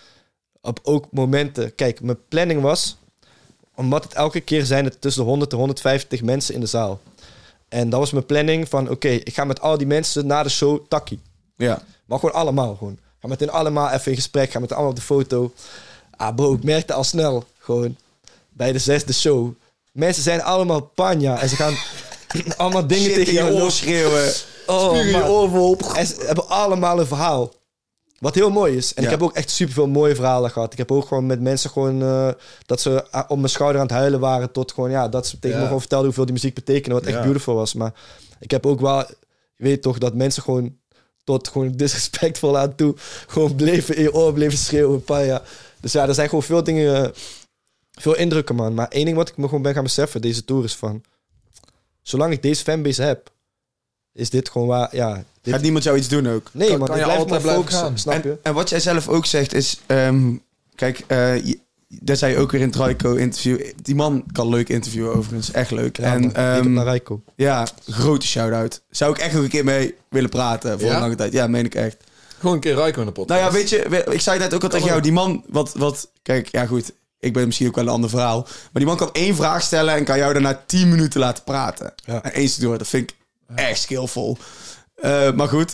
op ook momenten... Kijk, mijn planning was... Omdat het elke keer zijn het tussen de 100 en 150 mensen in de zaal. En dat was mijn planning van... Oké, ik ga met al die mensen na de show takkie. Ja. Maar gewoon allemaal. Gewoon. Ga met hen allemaal even in gesprek. Ga met hen allemaal op de foto. Ah bro, ik merkte al snel. Gewoon bij de 6e show. Mensen zijn allemaal panja. En ze gaan allemaal dingen Shit tegen in je je oor schreeuwen. Oh, je man. oor En ze hebben allemaal een verhaal. Wat heel mooi is. En Ja. ik heb ook echt superveel mooie verhalen gehad. Ik heb ook gewoon met mensen gewoon... dat ze op mijn schouder aan het huilen waren... tot gewoon, ja, dat ze tegen me gewoon vertelden... hoeveel die muziek betekende. Wat echt beautiful was. Maar ik heb ook wel... Je weet toch dat mensen gewoon... tot gewoon disrespectvol aan toe... gewoon bleven in je oor bleven schreeuwen. Een paar jaar. Dus ja, er zijn gewoon veel dingen... veel indrukken, man. Maar één ding wat ik me gewoon ben gaan beseffen... deze tour is van... zolang ik deze fanbase heb... is dit gewoon waar... Ja, dit... Gaat niemand jou iets doen ook? Nee, man. kan Ik je blijf altijd maar blijven focussen. gaan. Snap je? En wat jij zelf ook zegt is... kijk, daar zei je ook weer in het Raiko-interview... Die man kan leuk interviewen overigens. Echt leuk. Ja, en man. Ik heb naar Rijko. ja, grote shout-out. Zou ik echt nog een keer mee willen praten voor Ja? een lange tijd. Ja, meen ik echt. Gewoon een keer Raiko in de podcast. Nou ja, weet je, ik zei net ook al tegen jou. Die man, kijk, ja goed... Ik ben misschien ook wel een ander verhaal. Maar die man kan 1 vraag stellen... en kan jou daarna 10 minuten laten praten. Ja. En eens door. Dat vind ik echt skillvol. Maar goed.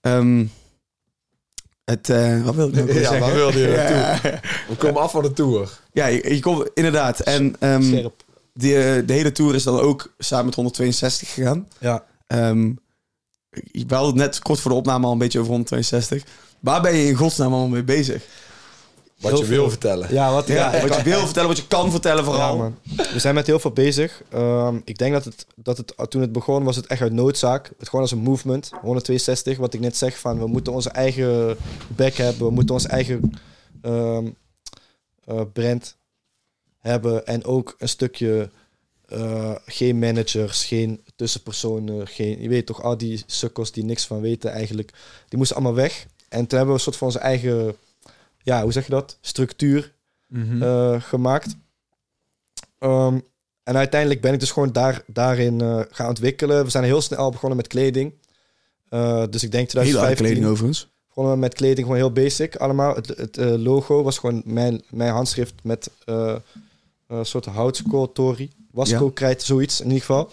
Wat wilde ik ook weer Ja, zeggen? waar wilde je naartoe? Ja, We komen af van de tour. ja, je komt inderdaad. En Scherp. de hele tour is dan ook samen met 162 gegaan. Ja. We hadden het net kort voor de opname al een beetje over 162. Waar ben je in godsnaam allemaal mee bezig? Wat Heel je wil veel. vertellen. Ja, wat, Wat je wil vertellen, wat je kan vertellen vooral. Ja, man. We zijn met heel veel bezig. Ik denk dat het toen het begon was het echt uit noodzaak. Het gewoon als een movement. 162, wat ik net zeg van we moeten onze eigen back hebben. We moeten onze eigen brand hebben. En ook een stukje geen managers, geen tussenpersonen. Je weet toch, al die sukkels die niks van weten eigenlijk. Die moesten allemaal weg. En toen hebben we een soort van onze eigen... Ja, hoe zeg je dat? Structuur gemaakt. En uiteindelijk ben ik dus gewoon daarin gaan ontwikkelen. We zijn heel snel begonnen met kleding. Dus ik denk Hele oude 2015 kleding overigens. begonnen we met kleding gewoon heel basic allemaal. Het logo was gewoon mijn handschrift met een soort houtskooltorie. Wasco-krijt, zoiets in ieder geval.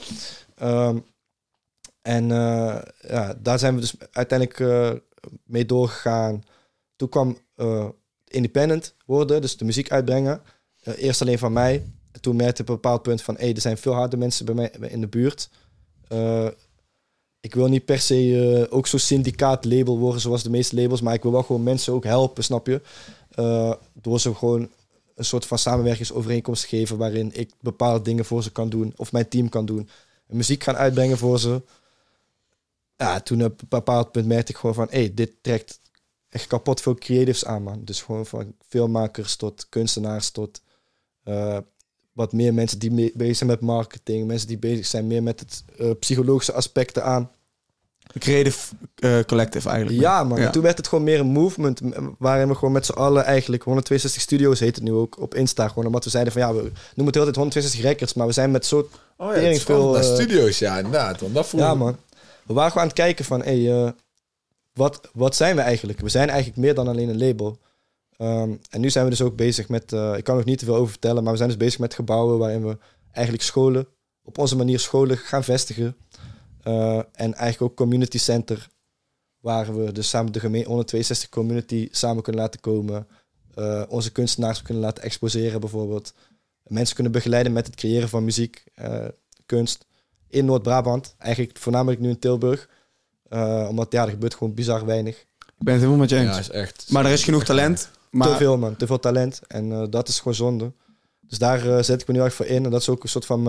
Ja, daar zijn we dus uiteindelijk mee doorgegaan. Toen kwam independent worden, dus de muziek uitbrengen. Eerst alleen van mij. Toen merkte ik op een bepaald punt van... er zijn veel harde mensen bij mij in de buurt. Ik wil niet per se ook zo'n syndicaat-label worden... zoals de meeste labels, maar ik wil wel gewoon mensen ook helpen, snap je? Door ze gewoon een soort van samenwerkingsovereenkomst te geven... waarin ik bepaalde dingen voor ze kan doen... of mijn team kan doen. En muziek gaan uitbrengen voor ze. Ja, toen op een bepaald punt merkte ik gewoon van... dit trekt echt kapot veel creatives aan, man. Dus gewoon van filmmakers tot kunstenaars tot... wat meer mensen die bezig zijn met marketing. Mensen die bezig zijn meer met het psychologische aspecten aan. Creative Collective eigenlijk. Ja, man. Ja. En toen werd het gewoon meer een movement... waarin we gewoon met z'n allen eigenlijk... 162 Studios heet het nu ook op Insta. Gewoon omdat we zeiden van... ja, we noemen het altijd 162 records... maar we zijn met zo... Oh ja, het is veel, veel studio's, ja, inderdaad. Want dat Ja, man. We waren gewoon aan het kijken van... wat zijn we eigenlijk? We zijn eigenlijk meer dan alleen een label. En nu zijn we dus ook bezig met... ik kan nog niet te veel over vertellen... maar we zijn dus bezig met gebouwen... waarin we eigenlijk scholen... op onze manier scholen gaan vestigen. En eigenlijk ook community center... waar we dus samen de 162 community samen kunnen laten komen... onze kunstenaars kunnen laten exposeren bijvoorbeeld... mensen kunnen begeleiden met het creëren van muziek... kunst in Noord-Brabant. Eigenlijk voornamelijk nu in Tilburg. Omdat er gebeurt gewoon bizar weinig. Ik ben het helemaal met je eens. Ja, is echt... Maar er is genoeg talent. Maar... Te veel, man. Te veel talent. En dat is gewoon zonde. Dus daar zet ik me nu erg voor in. En dat is ook een soort van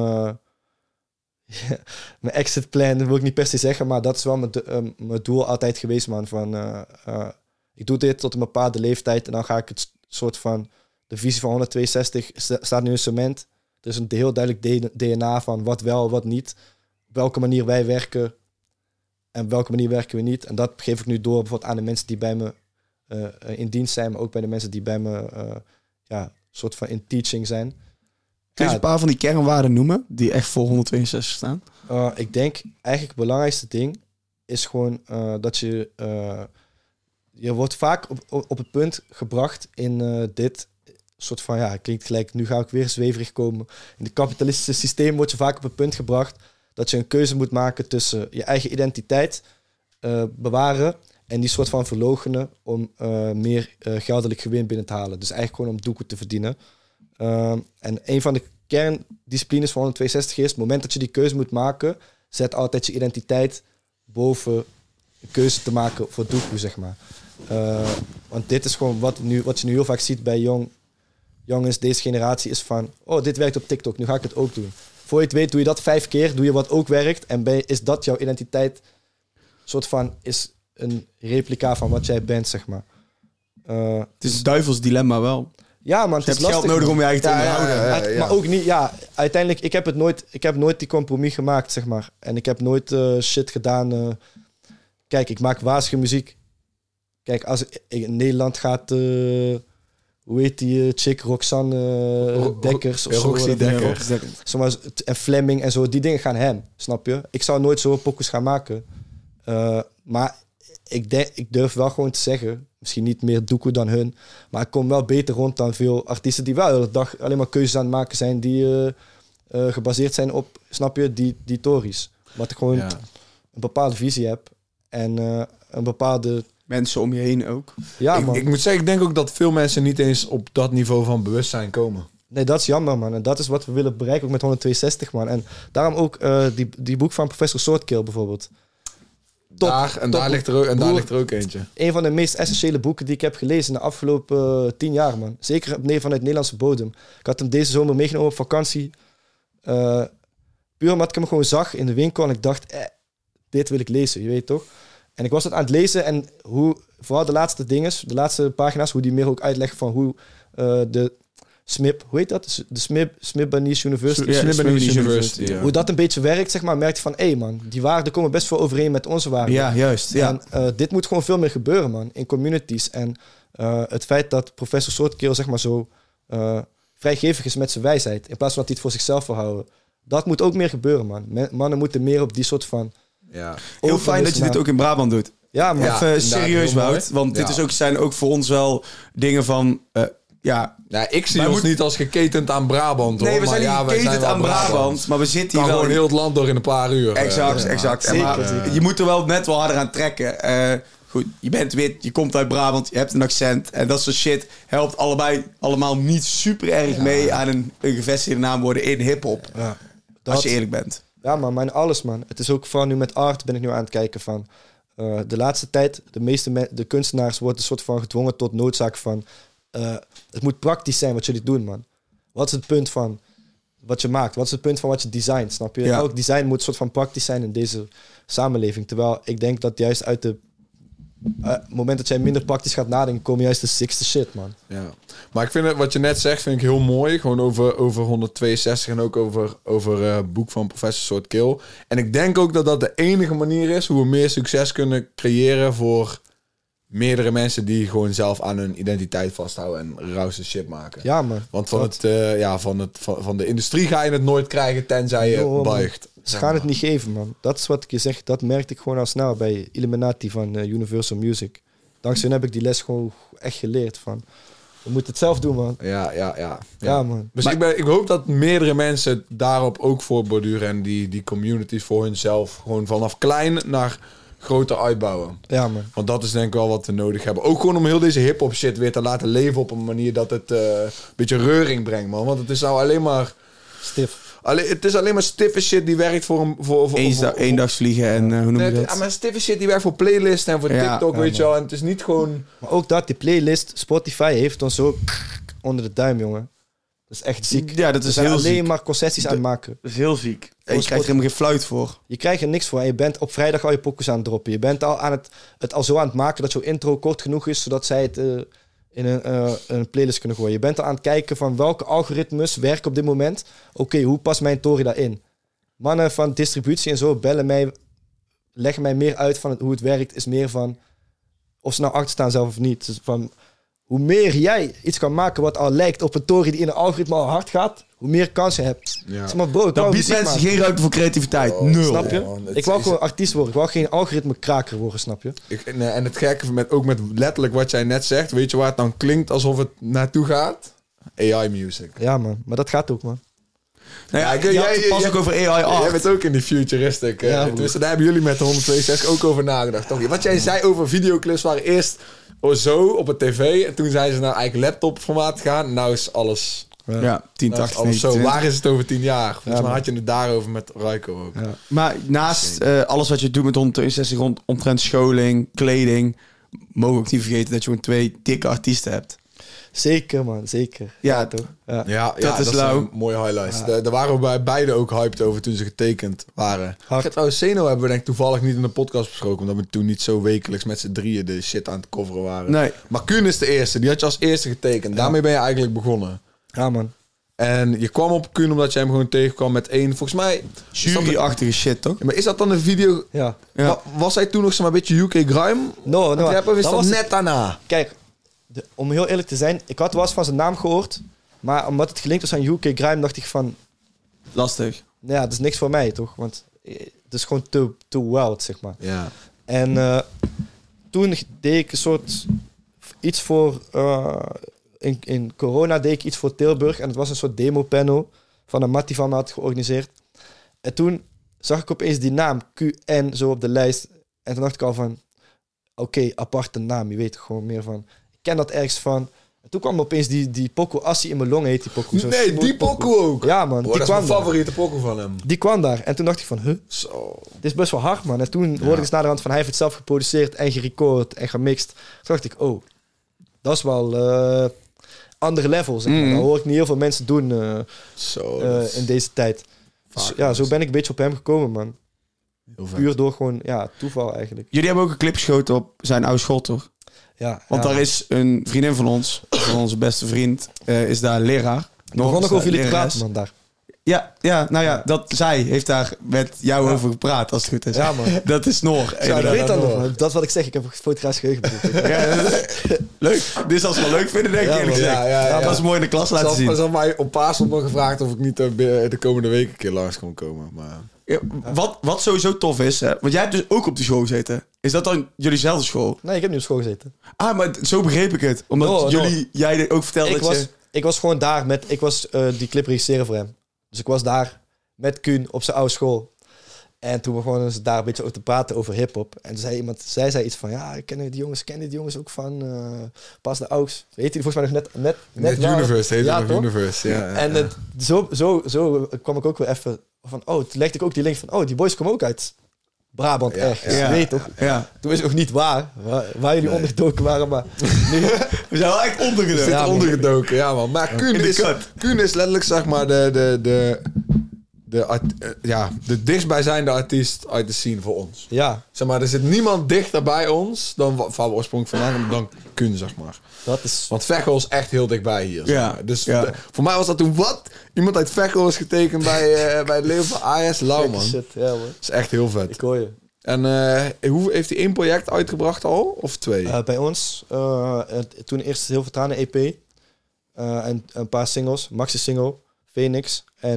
mijn exit plan. Dat wil ik niet per se zeggen. Maar dat is wel mijn doel altijd geweest, man. Van, ik doe dit tot een bepaalde leeftijd. En dan ga ik het soort van... De visie van 162 staat nu in cement. Er is een heel duidelijk DNA van wat wel, wat niet. Op welke manier wij werken. En op welke manier werken we niet. En dat geef ik nu door bijvoorbeeld aan de mensen die bij me in dienst zijn. Maar ook bij de mensen die bij me soort van in teaching zijn. Kun je een paar van die kernwaarden noemen die echt voor 162 staan? Ik denk eigenlijk het belangrijkste ding is gewoon dat je wordt vaak op het punt gebracht in dit soort van, het klinkt gelijk, nu ga ik weer zweverig komen. In het kapitalistische systeem word je vaak op het punt gebracht dat je een keuze moet maken tussen je eigen identiteit bewaren en die soort van verloochenen om meer geldelijk gewin binnen te halen. Dus eigenlijk gewoon om doekoe te verdienen. En een van de kerndisciplines van 162 is, het moment dat je die keuze moet maken, zet altijd je identiteit boven een keuze te maken voor doekoe, zeg maar. Want dit is gewoon wat je nu heel vaak ziet bij jongens, deze generatie is van, dit werkt op TikTok, nu ga ik het ook doen. Voor je het weet, doe je dat 5 keer, doe je wat ook werkt en is dat jouw identiteit, soort van, is een replica van wat jij bent, zeg maar. Het is het duivels dilemma wel. Ja, man, je hebt geld nodig om je eigen te onderhouden. Maar ook niet, uiteindelijk, ik heb nooit die compromis gemaakt, zeg maar. En ik heb nooit shit gedaan. Kijk, ik maak wazige muziek. Kijk, als ik in Nederland gaat, hoe heet die chick, Roxanne Dekkers of zo. Roxy Dekkers. En Fleming en zo, die dingen gaan hem, snap je? Ik zou nooit zo pokus gaan maken. Maar ik durf wel gewoon te zeggen, misschien niet meer doekoe dan hun, maar ik kom wel beter rond dan veel artiesten die wel de hele dag alleen maar keuzes aan het maken zijn die gebaseerd zijn op, snap je, die tories. Wat ik gewoon een bepaalde visie heb en een bepaalde... Mensen om je heen ook. Ja, man. Ik moet zeggen, ik denk ook dat veel mensen niet eens op dat niveau van bewustzijn komen. Nee, dat is jammer, man. En dat is wat we willen bereiken ook met 162, man. En daarom ook die boek van Professor Soortkill bijvoorbeeld. Daar ligt er ook eentje. Een van de meest essentiële boeken die ik heb gelezen de afgelopen 10 jaar, man. Zeker vanuit Nederlandse bodem. Ik had hem deze zomer meegenomen op vakantie. Puur omdat ik hem gewoon zag in de winkel en ik dacht, dit wil ik lezen, je weet toch? En ik was het aan het lezen en vooral de laatste pagina's, hoe die meer ook uitleggen van hoe de SMIP, hoe heet dat? De Smith-Banese University. Ja. Hoe dat een beetje werkt, zeg maar, merkte van, man, die waarden komen best wel overeen met onze waarden. Ja, juist. Ja. En dit moet gewoon veel meer gebeuren, man, in communities. En het feit dat professor Soortkill, zeg maar, zo vrijgevig is met zijn wijsheid, in plaats van dat hij het voor zichzelf wil houden, dat moet ook meer gebeuren, man. Mannen moeten meer op die soort van... Ja. Heel fijn dat je dit ook in Brabant doet. Ja, maar even serieus, Wout. Want dit zijn ook voor ons wel dingen van... ik zie ons niet als geketend aan Brabant. Nee, hoor. we zijn niet geketend aan Brabant. Maar we zitten hier wel... gewoon heel het land door in een paar uur. Exact. Zeker. Je moet er wel net wel harder aan trekken. Goed, je bent wit, je komt uit Brabant, je hebt een accent. En dat soort shit helpt allemaal niet super erg mee aan een gevestigde naam worden in hiphop. Ja, als je eerlijk bent. Ja, man, maar in alles, man. Het is ook vooral nu met art ben ik nu aan het kijken van... de laatste tijd, de kunstenaars worden een soort van gedwongen tot noodzaak van... het moet praktisch zijn wat jullie doen, man. Wat is het punt van wat je maakt? Wat is het punt van wat je designt, snap je? Ja. Elk design moet een soort van praktisch zijn in deze samenleving. Terwijl ik denk dat juist uit het moment dat jij minder praktisch gaat nadenken, kom je juist de sixte shit, man. Ja. Maar ik vind het, wat je net zegt, vind ik heel mooi. Gewoon over 162 en ook over het boek van Professor Soortkill. En ik denk ook dat dat de enige manier is hoe we meer succes kunnen creëren voor meerdere mensen die gewoon zelf aan hun identiteit vasthouden en rauwste shit maken. Ja, man. Want van de industrie ga je het nooit krijgen tenzij je buigt. Ze gaan het niet geven, man. Dat is wat ik je zeg. Dat merkte ik gewoon al snel bij Illuminati van Universal Music. Dankzij hen heb ik die les gewoon echt geleerd van... We moeten het zelf doen, man. Ja, man. Dus ik hoop dat meerdere mensen daarop ook voorborduren en die communities voor hunzelf gewoon vanaf klein naar groter uitbouwen. Ja, man. Want dat is denk ik wel wat we nodig hebben. Ook gewoon om heel deze hip-hop shit weer te laten leven op een manier dat het een beetje reuring brengt, man. Want het is nou alleen maar stif. Alleen, het is alleen maar stiffe shit die werkt voor Eendagsvliegen en hoe noem je dat? Ja, maar stiffe shit die werkt voor playlisten en voor TikTok, weet je wel. En het is niet gewoon... Maar ook dat, die playlist, Spotify heeft ons zo onder de duim, jongen. Dat is echt ziek. Ja, dat is heel ziek. alleen maar concessies aan het maken. Dat is heel ziek. En je krijgt er helemaal geen fluit voor. Je krijgt er niks voor. En je bent op vrijdag al je pokus aan het droppen. Je bent al aan het al zo aan het maken dat jouw intro kort genoeg is, zodat zij het in een playlist kunnen gooien. Je bent al aan het kijken van welke algoritmes werken op dit moment. Oké, hoe past mijn Tory daarin? Mannen van distributie en zo bellen mij, leggen mij meer uit van hoe het werkt. Is meer van of ze nou achter staan zelf of niet. Dus van hoe meer jij iets kan maken wat al lijkt op een Tory die in een algoritme al hard gaat, hoe meer kans je hebt. Ja. Zeg maar, bro, Dan biedt mensen geen ruimte voor creativiteit. Nul. Snap je? Man, Ik wou gewoon artiest worden. Ik wou geen algoritme kraker worden, snap je? En het gekke, ook met letterlijk wat jij net zegt, weet je waar het dan klinkt alsof het naartoe gaat? AI-music. Ja, man. Maar dat gaat ook, man. Nou ja, je had het pas ook over AI art. Jij bent ook in die futuristic. Ja, dus daar hebben jullie met de 162 ook over nagedacht, toch? Wat jij zei over videoclips waren eerst zo op het tv. En toen zijn ze naar eigenlijk laptopformaat gegaan. Nou is alles... Ja, 10, nou is 80, alles zo. 20. Waar is het over 10 jaar? Volgens mij man. had je het daarover met Raiko ook. Ja. Maar naast alles wat je doet met 162 omtrent scholing, kleding, mogen we ook niet vergeten dat je gewoon 2 dikke artiesten hebt. Zeker, man. Zeker. Ja, toch? Ja. Ja, Dat is lauw. een mooie highlights. Daar waren we bij beide ook hyped over toen ze getekend waren. Trouwens, Zeno hebben we denk ik toevallig niet in de podcast besproken, omdat we toen niet zo wekelijks met z'n drieën de shit aan het coveren waren. Nee. Maar Kuhn is de eerste. Die had je als eerste getekend. Daarmee ben je eigenlijk begonnen. Ja, man. En je kwam op Kuhn omdat jij hem gewoon tegenkwam met één, volgens mij... Jury-achtige shit, toch? Ja, maar is dat dan een video... Ja. Ja. Was hij toen nog zeg maar, een beetje UK Grime? No. Of is dat was net daarna? Kijk, om heel eerlijk te zijn, ik had wel eens van zijn naam gehoord. Maar omdat het gelinkt was aan UK Grime, dacht ik van... Lastig. Nou ja, dat is niks voor mij, toch? Want het is gewoon too wild, zeg maar. Ja. En toen deed ik een soort... iets voor... in corona deed ik iets voor Tilburg. En het was een soort demo-panel van een mat die van me had georganiseerd. En toen zag ik opeens die naam QN zo op de lijst. En toen dacht ik al van... Oké, aparte naam. Je weet toch gewoon meer van... Ik ken dat ergens van... En toen kwam opeens die pokoe Assie in mijn long, heet die pokoe. Zo Nee, die pokoe ook? Ja, man. Oh, die dat is kwam mijn daar. favoriete pokoe van hem. Die kwam daar. En toen dacht ik van... Huh? Zo. Dit is best wel hard, man. En toen hoorde ik eens naar de hand van... Hij heeft het zelf geproduceerd en gerecord en gemixt. Toen dacht ik... Oh, dat is wel... andere level, zeg maar. Dat hoor ik niet heel veel mensen doen in deze tijd. Dus, ja, zo ben ik een beetje op hem gekomen, man. Heel vet. Puur door gewoon, ja, toeval eigenlijk. Jullie hebben ook een clip geschoten op zijn oude school, toch? Ja, Want ja. daar is een vriendin van ons, van onze beste vriend, is daar leraar. Ik begon nog over jullie te lerares. praten, man, daar. Ja, nou ja, zij heeft daar met jou over gepraat, als het goed is. Ja, man. Dat is Noor. Ja, ik inderdaad. weet dat nog, man. Dat is wat ik zeg. Ik heb een fotografisch geheugen. Leuk. Dit zal ze wel leuk vinden, denk ik, Ja, eerlijk man. gezegd. Ja. Dat is mooi in de klas laten zien. Ze had mij op paasond nog gevraagd of ik niet de komende week een keer langs kon komen. Maar... Ja, wat sowieso tof is, hè, want jij hebt dus ook op die school gezeten. Is dat dan jullie school? Nee, ik heb niet op school gezeten. Ah, maar zo begreep ik het. Omdat jij ook vertelde dat je... Ik was gewoon daar met... Ik was die clip regisseren voor hem. Dus ik was daar met Kuhn op zijn oude school. En toen begonnen ze daar een beetje over te praten over hiphop. En toen zei iets van... Ja, ik ken die jongens ook van Pas de Aux. Weet je, volgens mij nog net Universe, heet ja, het nog Universe. Ja, ja. En zo kwam ik ook weer even van... Oh, toen legde ik ook die link van... Oh, die boys komen ook uit Brabant ergens. ja. Je weet toch? Ja. Toen is het nog niet waar jullie ondergedoken waren, maar... Nu, We zijn wel echt ondergedoken. Zit Ja, man. ondergedoken, ja man. Maar Kuhn is letterlijk zeg maar de dichtstbijzijnde artiest uit de scene voor ons. ja, Zeg maar, er zit niemand dichter bij ons dan waar we oorspronkelijk vandaan komen, dan Kuhn, zeg maar. dat is... Want Veghel is echt heel dichtbij hier. Zeg Ja, maar. Dus ja. voor mij was dat toen wat? Iemand uit Veghel is getekend bij het leven van AS Lauw, man. Shit, ja, man. Dat is echt heel vet. Ik hoor je. En hoe heeft hij 1 project uitgebracht al? Of 2? Bij ons, toen eerst heel veel tranen EP. En een paar singles. Maxi single, Phoenix. En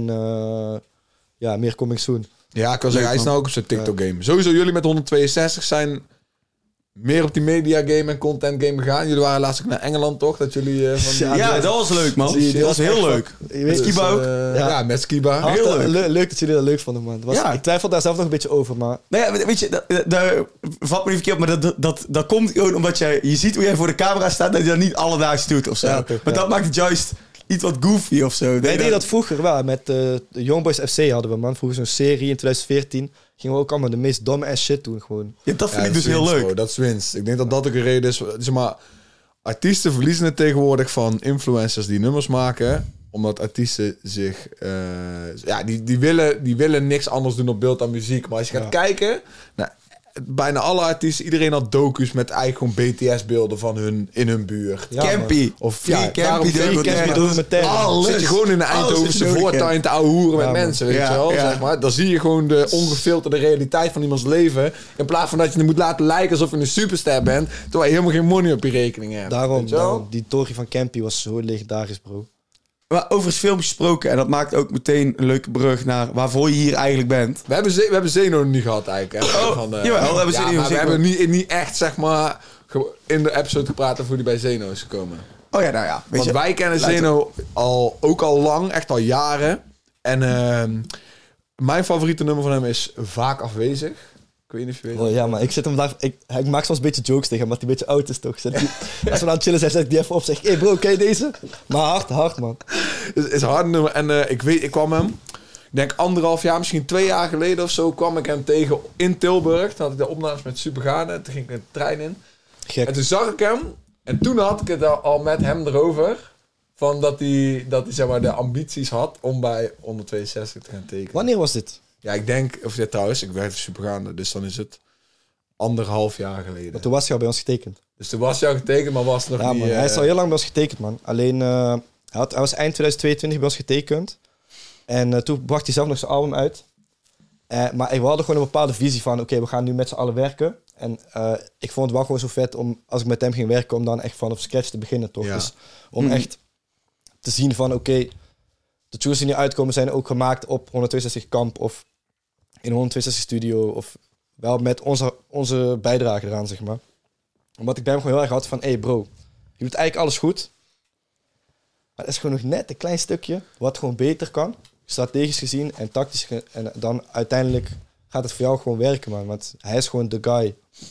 ja, meer coming soon. Ja, ik kan zeggen, hij is nou ook op zijn TikTok-game. Sowieso, jullie met 162 zijn meer op die media-game en content-game gegaan. Jullie waren laatst ook naar Engeland, toch? Dat jullie van Ja, dat was leuk, man. Zie je, Dat was heel leuk. Je weet, Skiba ook? Ja, met Skiba. Heel leuk. Leuk dat jullie dat leuk vonden, man. Ja. Ik twijfel daar zelf nog een beetje over, maar... Nou ja, weet je, daar vat me niet verkeerd op, maar dat komt gewoon omdat je ziet hoe jij voor de camera staat, dat je dat niet alledaags doet of zo. Ja, toch, Maar ja. dat maakt het juist iets wat goofy of zo. Wij deden dat vroeger wel. Met de Young Boys FC hadden we, man. Vroeger zo'n serie in 2014. Gingen we ook allemaal de meest domme ass shit doen, gewoon. Ja, dat vind ik dus heel leuk. Bro, dat is winst. Ik denk dat dat ook een reden is. Zeg maar, artiesten verliezen het tegenwoordig van influencers die nummers maken. Omdat artiesten zich... die willen niks anders doen op beeld dan muziek. Maar als je gaat kijken... Nou, bijna alle artiesten, iedereen had docu's met eigenlijk gewoon BTS-beelden van hun in hun buurt. Ja, Campy. Of Campy zit je gewoon in de Eindhovense voortuin te ouwe hoeren met mensen, weet je wel? Zeg maar. Dan zie je gewoon de ongefilterde realiteit van iemands leven. In plaats van dat je het moet laten lijken alsof je een superster bent, terwijl je helemaal geen money op je rekening hebt. Daarom, die Tory van Campy was zo legendarisch, bro. Maar over het film gesproken, en dat maakt ook meteen een leuke brug naar waarvoor je hier eigenlijk bent. We hebben Zeno niet gehad eigenlijk. Hè? Jawel, we hebben Zeno. Maar we hebben niet echt, zeg maar, in de episode gepraat of hoe die bij Zeno is gekomen. Oh ja, nou ja. Want wij kennen Zeno ook al lang, echt al jaren. En mijn favoriete nummer van hem is Vaak Afwezig. Ik weet niet of je weet. Oh, ja, maar ik zit hem daar... Ik maak soms een beetje jokes tegen hem, omdat hij een beetje oud is, toch? Als we aan het chillen zijn, zet ik die even op. Zeg ik, hey bro, ken je deze? Maar hard, man. Het is een hard nummer. En ik kwam hem... Ik denk 1,5 jaar, misschien 2 jaar geleden of zo... kwam ik hem tegen in Tilburg. Toen had ik de opnames met Supergaarden. Toen ging ik met de trein in. Gek. En toen zag ik hem. En toen had ik het al met hem erover... van dat hij zeg maar, de ambities had... om bij 162 te gaan tekenen. Wanneer was dit? Ja, ik denk... Of dit trouwens, ik werkte Supergaande. Dus dan is het 1,5 jaar geleden. Maar toen was hij al bij ons getekend. Dus toen was hij al getekend, maar was nog ja, niet... Man, hij is al heel lang bij ons getekend, man. Alleen, hij was eind 2022 bij ons getekend. En toen bracht hij zelf nog zijn album uit. Maar we hadden gewoon een bepaalde visie van... Oké, we gaan nu met z'n allen werken. En ik vond het wel gewoon zo vet om, als ik met hem ging werken... om dan echt vanaf scratch te beginnen, toch? Ja. Dus om echt te zien van, oké, de tunes die nu uitkomen zijn ook gemaakt op 162 Kamp... of in 162 Studio... of wel met onze bijdrage eraan, zeg maar. Omdat ik bij hem gewoon heel erg had van... Hey bro, je doet eigenlijk alles goed... Maar het is gewoon nog net een klein stukje wat gewoon beter kan. Strategisch gezien en tactisch. En dan uiteindelijk gaat het voor jou gewoon werken, man. Want hij is gewoon de guy.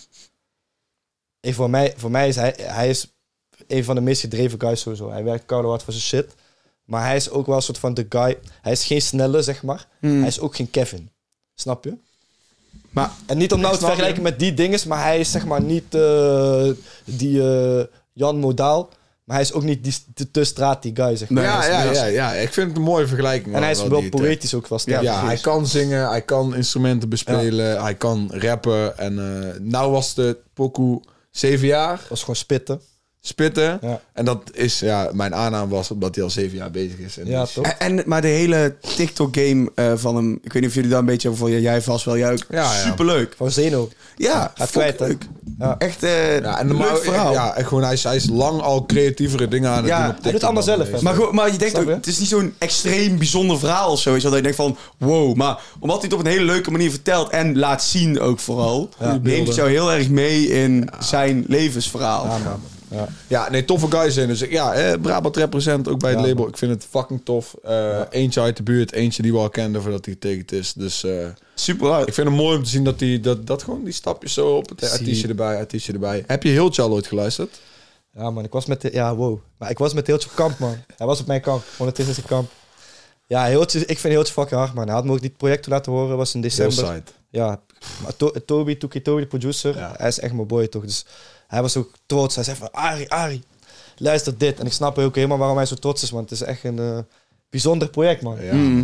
En voor mij is hij is een van de meest gedreven guys sowieso. Hij werkt koude hard voor zijn shit. Maar hij is ook wel een soort van de guy. Hij is geen snelle, zeg maar. Hij is ook geen Kevin. Snap je? Maar, en niet om nou te vergelijken met die dinges, maar hij is zeg maar niet die Jan Modaal. Maar hij is ook niet die te straat, die guy, zeg maar. Ja. Ik vind het een mooie vergelijking. En hij is wel poëtisch ook vast. Ja, hij kan zingen, hij kan instrumenten bespelen, hij kan rappen. En nou was de pokoe 7 jaar. Was gewoon spitten. Ja. En dat is, mijn aanname was omdat hij al 7 jaar bezig is. En ja, dus... toch? Maar de hele TikTok-game van hem... Ik weet niet of jullie daar een beetje over... Jij vast wel, jij ook. Superleuk. Van Zeno. Ja, gaat kwijt, hè? Ja. Echt en een leuk verhaal. Ja, en gewoon, hij is lang al creatievere dingen aan het doen op TikTok. Hij doet allemaal zelf, hè? Maar je denkt ook, het is niet zo'n extreem bijzonder verhaal of zo. Weet je wel, dat je denkt van, wow. Maar omdat hij het op een hele leuke manier vertelt en laat zien ook vooral... neemt het jou heel erg mee in zijn levensverhaal. Ja, man. Ja, nee, toffe guys zijn. Dus Brabant represent ook bij het label. Man. Ik vind het fucking tof. Eentje uit de buurt, eentje die we al kenden voordat hij getekend is. Dus super uit. Ik vind het mooi om te zien dat hij dat gewoon die stapjes zo op het artiestje erbij. Heb je Hiltje al ooit geluisterd? Ja, man, ik was met Maar ik was met Hiltje op kamp, man. Hij was op mijn kamp, 162 kamp. Ja, Hiltje, ik vind Hiltje fucking hard, man. Hij had me ook dit project laten horen, was in december. Ja, maar Toby, de producer, hij is echt mijn boy, toch? Dus hij was ook trots. Hij zei van, Arie, luister dit. En ik snap ook helemaal waarom hij zo trots is, man. Het is echt een bijzonder project, man.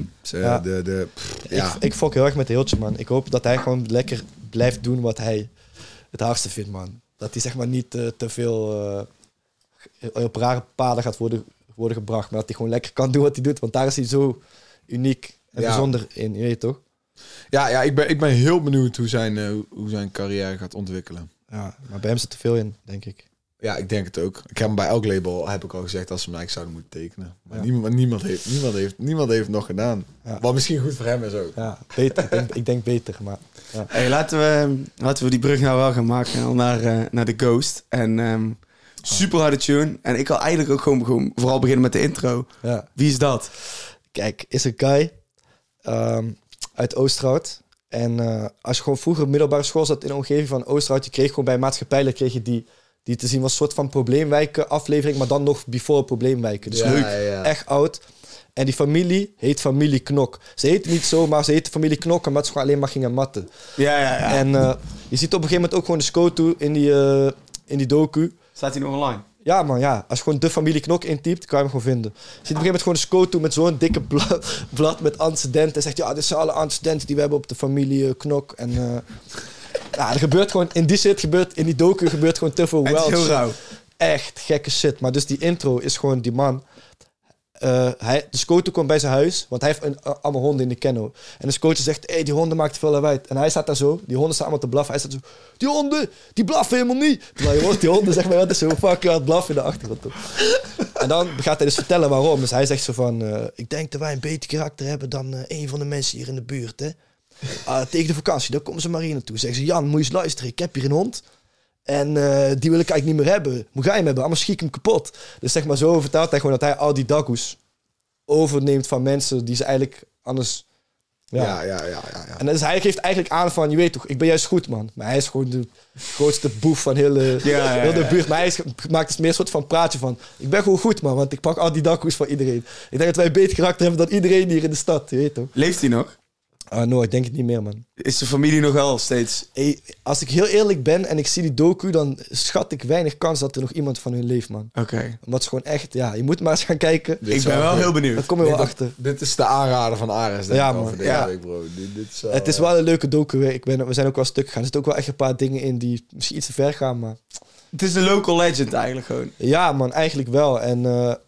Ik fok heel erg met Hiltje, man. Ik hoop dat hij gewoon lekker blijft doen wat hij het hardste vindt, man. Dat hij zeg maar niet te veel op rare paden gaat worden gebracht. Maar dat hij gewoon lekker kan doen wat hij doet. Want daar is hij zo uniek en bijzonder in. Je weet toch? Ja, ik ben heel benieuwd hoe zijn carrière gaat ontwikkelen. Ja, maar bij hem zit er veel in, denk ik. Ja, ik denk het ook. Ik heb hem bij elk label, heb ik al gezegd, dat ze hem eigenlijk zouden moeten tekenen. Maar niemand heeft het nog gedaan. Ja. Wat misschien goed voor hem is ook. Ja, beter. ik denk beter, maar... Ja. Hey, laten we die brug nou wel gaan maken naar de Ghost. En super harde tune. En ik wil eigenlijk ook gewoon vooral beginnen met de intro. Ja. Wie is dat? Kijk, is een guy uit Oosterhout. En als je gewoon vroeger op middelbare school zat in de omgeving van Oosterhout, je kreeg gewoon bij maatschappijlijk kreeg je die te zien was een soort van Probleemwijken aflevering, maar dan nog before Probleemwijken. Dus leuk, echt oud. En die familie heet familie Knok. Ze heet niet zo, maar ze heet familie Knok omdat ze gewoon alleen maar gingen matten. Ja. En je ziet op een gegeven moment ook gewoon de Skotu in die docu. Staat hij nog online? Ja man, ja. Als je gewoon de familie Knok intypt, kan je hem gewoon vinden. Je ziet op een gegeven moment gewoon een Skotu met zo'n dikke blad met antecedenten. En zegt, ja, dit zijn alle antecedenten die we hebben op de familie Knok. En er gebeurt gewoon, in die docu gebeurt gewoon te veel Het is heel rauw. Echt gekke shit. Maar dus die intro is gewoon die man. De Skotu komt bij zijn huis, want hij heeft allemaal honden in de kennel. En de Skotu zegt, die honden maken te veel lawaai. En hij staat daar zo, die honden staan allemaal te blaffen. Hij staat zo, die honden, die blaffen helemaal niet. Terwijl je hoort die honden, zeg maar, wat is zo fuck aan het blaffen in de achtergrond. En dan gaat hij dus vertellen waarom. Dus hij zegt zo van, ik denk dat wij een beter karakter hebben dan een van de mensen hier in de buurt. Hè? Tegen de vakantie, dan komen ze maar hier naartoe. Zeggen ze, Jan, moet je eens luisteren, ik heb hier een hond. En die wil ik eigenlijk niet meer hebben. Moet jij hem hebben? Anders schiet ik hem kapot. Dus zeg maar zo vertelt hij gewoon dat hij al die daggoes overneemt van mensen die ze eigenlijk anders... Ja. En dus hij geeft eigenlijk aan van, je weet toch, ik ben juist goed, man. Maar hij is gewoon de grootste boef van heel de buurt. Maar hij maakt dus meer een soort van praatje van, ik ben gewoon goed, man, want ik pak al die daggoes van iedereen. Ik denk dat wij een beter karakter hebben dan iedereen hier in de stad, je weet toch. Leeft hij nog? No, ik denk het niet meer, man. Is de familie nog wel steeds? Als ik heel eerlijk ben en ik zie die docu, dan schat ik weinig kans dat er nog iemand van hun leeft, man. Oké. Omdat ze gewoon echt, je moet maar eens gaan kijken. Ik ben wel heel benieuwd. Dan kom je wel achter. Dit is de aanrader van Ares, denk ik, over deze week, bro. Dit is het is wel een leuke docu. We zijn ook wel stuk gegaan. Er zitten ook wel echt een paar dingen in die misschien iets te ver gaan, maar... Het is een local legend eigenlijk gewoon. Ja, man, eigenlijk wel. En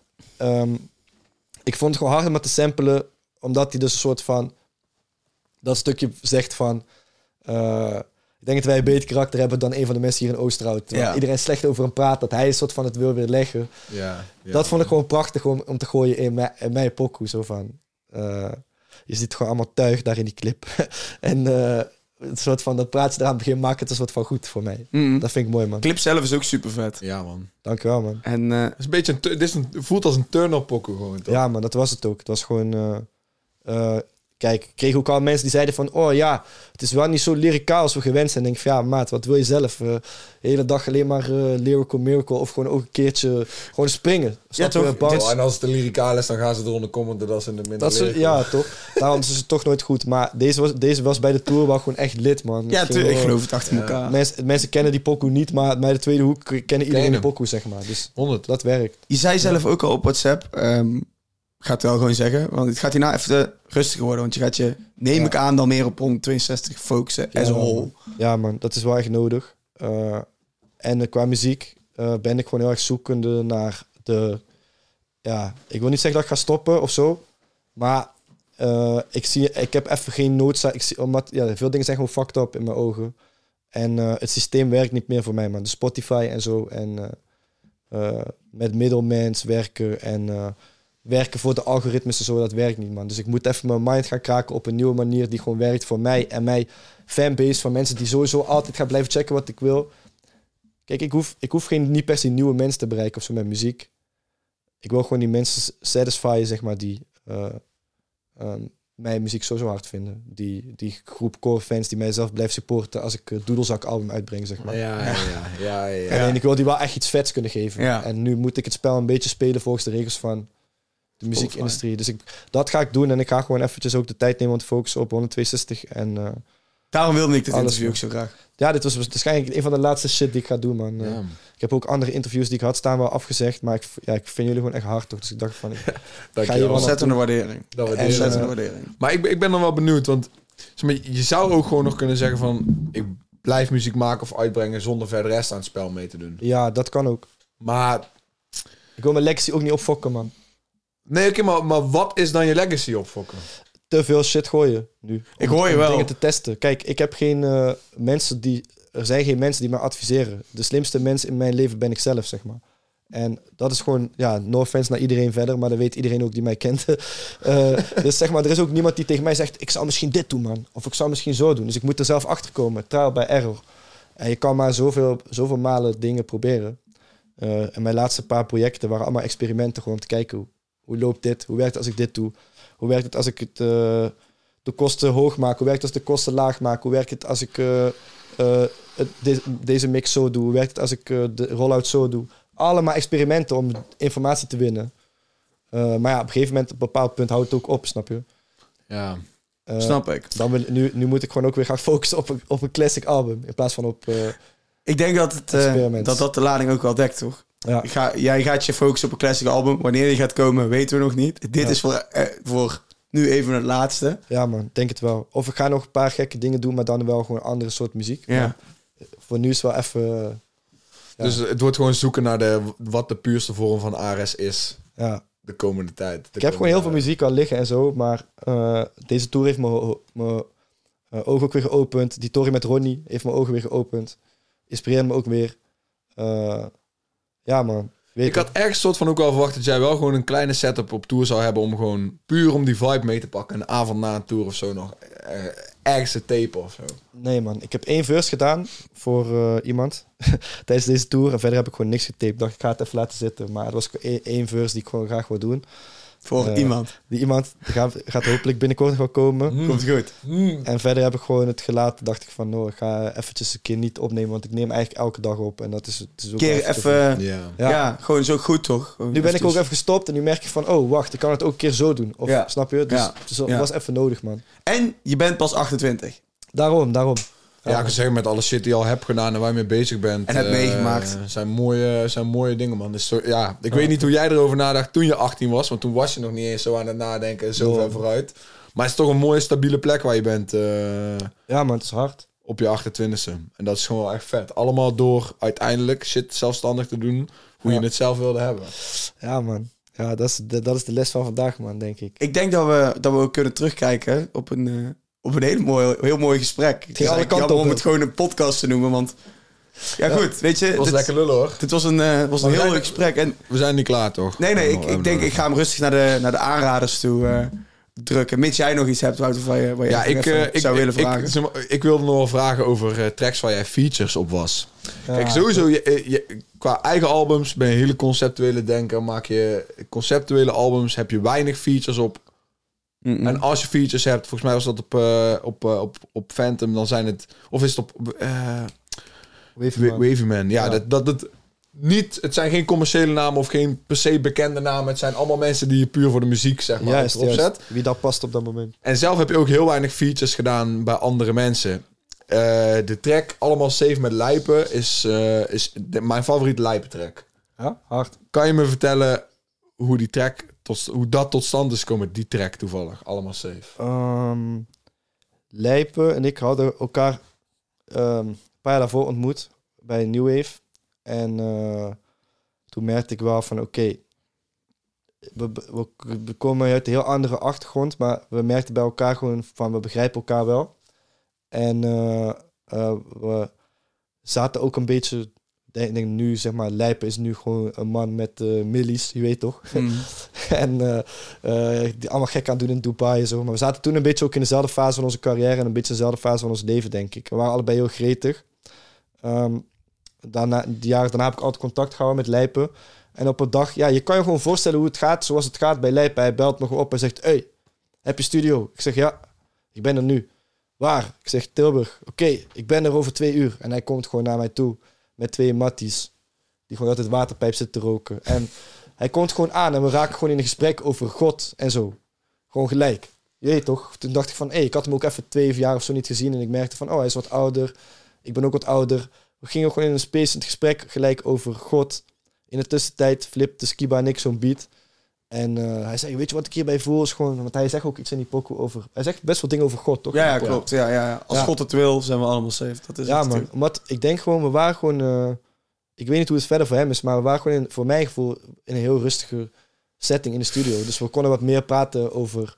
ik vond het gewoon hard om te samplen, omdat hij dus een soort van... Dat stukje zegt van... ik denk dat wij een beter karakter hebben dan een van de mensen hier in Oosterhout. Iedereen slecht over hem praat, dat hij een soort van het wil weer leggen. Dat vond ik gewoon prachtig om te gooien in mijn pokoe. Zo van... je ziet gewoon allemaal tuig daar in die clip. En een soort van dat praatje eraan begin maakt het een soort van goed voor mij. Dat vind ik mooi, man. De clip zelf is ook super vet. Ja, man. Dankjewel, man. En het is een beetje voelt als een turn-up pokoe gewoon, toch? Ja, man, dat was het ook. Het was gewoon... Kijk, ik kreeg ook al mensen die zeiden van... Oh ja, het is wel niet zo lyricaal als we gewend zijn. En denk ik van, ja, maat, wat wil je zelf? De hele dag alleen maar lyrical miracle... of gewoon ook een keertje gewoon springen. Ja, toch? En als het lyricaal is, dan gaan ze eronder commenten dat ze in de minder ja, toch? Daarom is het toch nooit goed. Maar deze was bij de tour wel gewoon echt lit, man. Ja, ik geloof het achter elkaar. Mensen kennen die pokoe niet, maar bij de tweede hoek kennen iedereen die pokoe, zeg maar. Dus 100. Dat werkt. Je zei zelf ook al op WhatsApp... Ik ga het wel gewoon zeggen, want het gaat hierna even rustiger worden. Want je gaat je, neem ik aan, dan meer op 162 focussen as a whole. Ja, man, dat is wel echt nodig. En qua muziek ben ik gewoon heel erg zoekende naar de... Ja, ik wil niet zeggen dat ik ga stoppen of zo. Maar ik heb even geen noodzaak. Omdat veel dingen zijn gewoon fucked up in mijn ogen. En het systeem werkt niet meer voor mij, man. De Spotify en zo. En met middelmans werken en... werken voor de algoritmes en zo, dat werkt niet, man. Dus ik moet even mijn mind gaan kraken op een nieuwe manier die gewoon werkt voor mij en mijn fanbase van mensen die sowieso altijd gaan blijven checken wat ik wil. Kijk, ik hoef niet per se nieuwe mensen te bereiken of zo met muziek. Ik wil gewoon die mensen satisfyen, zeg maar, die mijn muziek zo hard vinden. Die groep core fans die mij zelf blijft supporten als ik Doedelzak album uitbreng, zeg maar. Ja. En ik wil die wel echt iets vets kunnen geven. Ja. En nu moet ik het spel een beetje spelen volgens de regels van de muziekindustrie. Dus dat ga ik doen en ik ga gewoon eventjes ook de tijd nemen om te focussen op 162 en... Daarom wilde ik dit interview ook zo graag. Ja, dit was waarschijnlijk een van de laatste shit die ik ga doen, man. Ja. Ik heb ook andere interviews die ik had staan wel afgezegd, maar ik vind jullie gewoon echt hard, toch? Dus ik dacht van, ga je ontzettende waardering. Ontzettende waardering. Maar ik ben dan wel benieuwd, want zeg maar, je zou ook gewoon nog kunnen zeggen van, ik blijf muziek maken of uitbrengen zonder verder rest aan het spel mee te doen. Ja, dat kan ook. Maar ik wil mijn legacy ook niet opfokken, man. Nee, oké, maar wat is dan je legacy opfokken? Te veel shit gooien nu. Ik hoor je wel. Dingen te testen. Kijk, ik heb geen mensen die... Er zijn geen mensen die mij adviseren. De slimste mens in mijn leven ben ik zelf, zeg maar. En dat is gewoon... Ja, no offense naar iedereen verder, maar dat weet iedereen ook die mij kent. Dus zeg maar, er is ook niemand die tegen mij zegt... Ik zou misschien dit doen, man. Of ik zou misschien zo doen. Dus ik moet er zelf achter komen. Trial by error. En je kan maar zoveel malen dingen proberen. En mijn laatste paar projecten waren allemaal experimenten. Gewoon om te kijken hoe loopt dit? Hoe werkt het als ik dit doe? Hoe werkt het als ik het de kosten hoog maken? Hoe werkt het als de kosten laag maken? Hoe werkt het als ik deze mix zo doe? Hoe werkt het als ik de rollout zo doe? Allemaal experimenten om informatie te winnen. Maar ja, op een gegeven moment, op een bepaald punt, houdt het ook op, snap je? Ja. Snap ik. Dan nu moet ik gewoon ook weer gaan focussen op een classic album. In plaats van op... Ik denk dat dat de lading ook wel dekt, toch? Ja. Jij gaat je focussen op een classic album. Wanneer die gaat komen, weten we nog niet. Dit is voor nu even het laatste. Ja man, denk het wel. Of ik ga nog een paar gekke dingen doen, maar dan wel gewoon een andere soort muziek. Ja. Maar voor nu is het wel even... Dus het wordt gewoon zoeken naar wat de puurste vorm van Ares is Ja. de komende tijd. Ik heb gewoon heel veel muziek al liggen en zo, maar deze tour heeft mijn ogen ook weer geopend. Die tour met Ronnie heeft mijn ogen weer geopend. Inspireert me ook weer. Ja man. Ik had ergens soort van ook wel verwacht dat jij wel gewoon een kleine setup op tour zou hebben om gewoon puur om die vibe mee te pakken. Een avond na een tour of zo nog ergens te tapen of zo. Nee man, ik heb 1 verse gedaan voor iemand tijdens deze tour. En verder heb ik gewoon niks getaped. Ik dacht, ik ga het even laten zitten. Maar het was 1 verse die ik gewoon graag wil doen. Voor iemand. Die iemand gaat hopelijk binnenkort nog wel komen. Komt goed. En verder heb ik gewoon het gelaten. Dacht ik van, nou, ik ga eventjes een keer niet opnemen. Want ik neem eigenlijk elke dag op. En dat is het is ook Keer even... Ja, gewoon zo goed, toch? Gewoon nu ben ik ook even gestopt. En nu merk ik van, oh, wacht, ik kan het ook een keer zo doen. Of, snap je? Dus het was even nodig, man. En je bent pas 28. Daarom. Ja, ik zeg met alle shit die je al hebt gedaan en waar je mee bezig bent. En hebt meegemaakt. Zijn mooie dingen, man. Dus ik weet niet hoe jij erover nadacht toen je 18 was. Want toen was je nog niet eens zo aan het nadenken. Zo ver vooruit. Maar het is toch een mooie, stabiele plek waar je bent. Ja, man, het is hard. Op je 28e. En dat is gewoon wel echt vet. Allemaal door uiteindelijk shit zelfstandig te doen. Hoe je het zelf wilde hebben. Ja, man. Ja, dat is de les van vandaag, man, denk ik. Ik denk dat we kunnen terugkijken op een heel mooi gesprek. Het is alle kanten jammer op, om het gewoon een podcast te noemen, want... Ja, goed, weet je... Het was lekker lullen, hoor. Dit was een heel leuk gesprek. En we zijn niet klaar, toch? Nee, ik denk, ik ga hem rustig naar de aanraders toe drukken. Mits jij nog iets hebt, Wouter, waar je zou willen vragen. Ik wilde nog wel vragen over tracks waar jij features op was. Kijk, sowieso, qua eigen albums ben je hele conceptuele denker. Maak je conceptuele albums, heb je weinig features op. Mm-mm. En als je features hebt, volgens mij was dat op Phantom, dan zijn het... Of is het op... Wavy Man. Ja, dat niet... Het zijn geen commerciële namen of geen per se bekende namen. Het zijn allemaal mensen die je puur voor de muziek, zeg maar, erop zet. Wie dat past op dat moment. En zelf heb je ook heel weinig features gedaan bij andere mensen. De track Allemaal Safe met Lijpen is mijn favoriete Lijpen track. Ja, hard. Kan je me vertellen hoe dat tot stand is gekomen, die track toevallig? Allemaal Safe. Lijpen en ik hadden elkaar een paar jaar daarvoor ontmoet bij New Wave. En toen merkte ik wel van oké, we komen uit een heel andere achtergrond, maar we merkten bij elkaar gewoon van we begrijpen elkaar wel. En we zaten ook een beetje, denk nu zeg maar, Lijpen is nu gewoon een man met millies, je weet toch? Mm. En die allemaal gek aan doen in Dubai en zo. Maar we zaten toen een beetje ook in dezelfde fase van onze carrière en een beetje dezelfde fase van ons leven, denk ik. We waren allebei heel gretig. Die jaren daarna heb ik altijd contact gehouden met Lijpen. En op een dag, ja, je kan je gewoon voorstellen hoe het gaat, zoals het gaat bij Lijpen. Hij belt me gewoon op en zegt, hey, heb je studio? Ik zeg, ja, ik ben er nu. Waar? Ik zeg, Tilburg. Oké, ik ben er over 2 uur. En hij komt gewoon naar mij toe met 2 matties. Die gewoon altijd waterpijp zitten te roken. En hij komt gewoon aan en we raken gewoon in een gesprek over God en zo. Gewoon gelijk. Je weet toch? Toen dacht ik van, ik had hem ook even 2 jaar of zo niet gezien. En ik merkte van, hij is wat ouder. Ik ben ook wat ouder. We gingen gewoon in een spacend gesprek gelijk over God. In de tussentijd flipte Skiba en ik zo'n beat. En hij zei, weet je wat ik hierbij voel? Is gewoon, want hij zegt ook iets in die pokoe over... Hij zegt best wel dingen over God, toch? Ja, klopt. Ja. Als God het wil, zijn we allemaal safe. Dat is ja, man. Omdat ik denk gewoon, we waren gewoon... ik weet niet hoe het verder voor hem is, maar we waren gewoon voor mijn gevoel in een heel rustige setting in de studio. Dus we konden wat meer praten over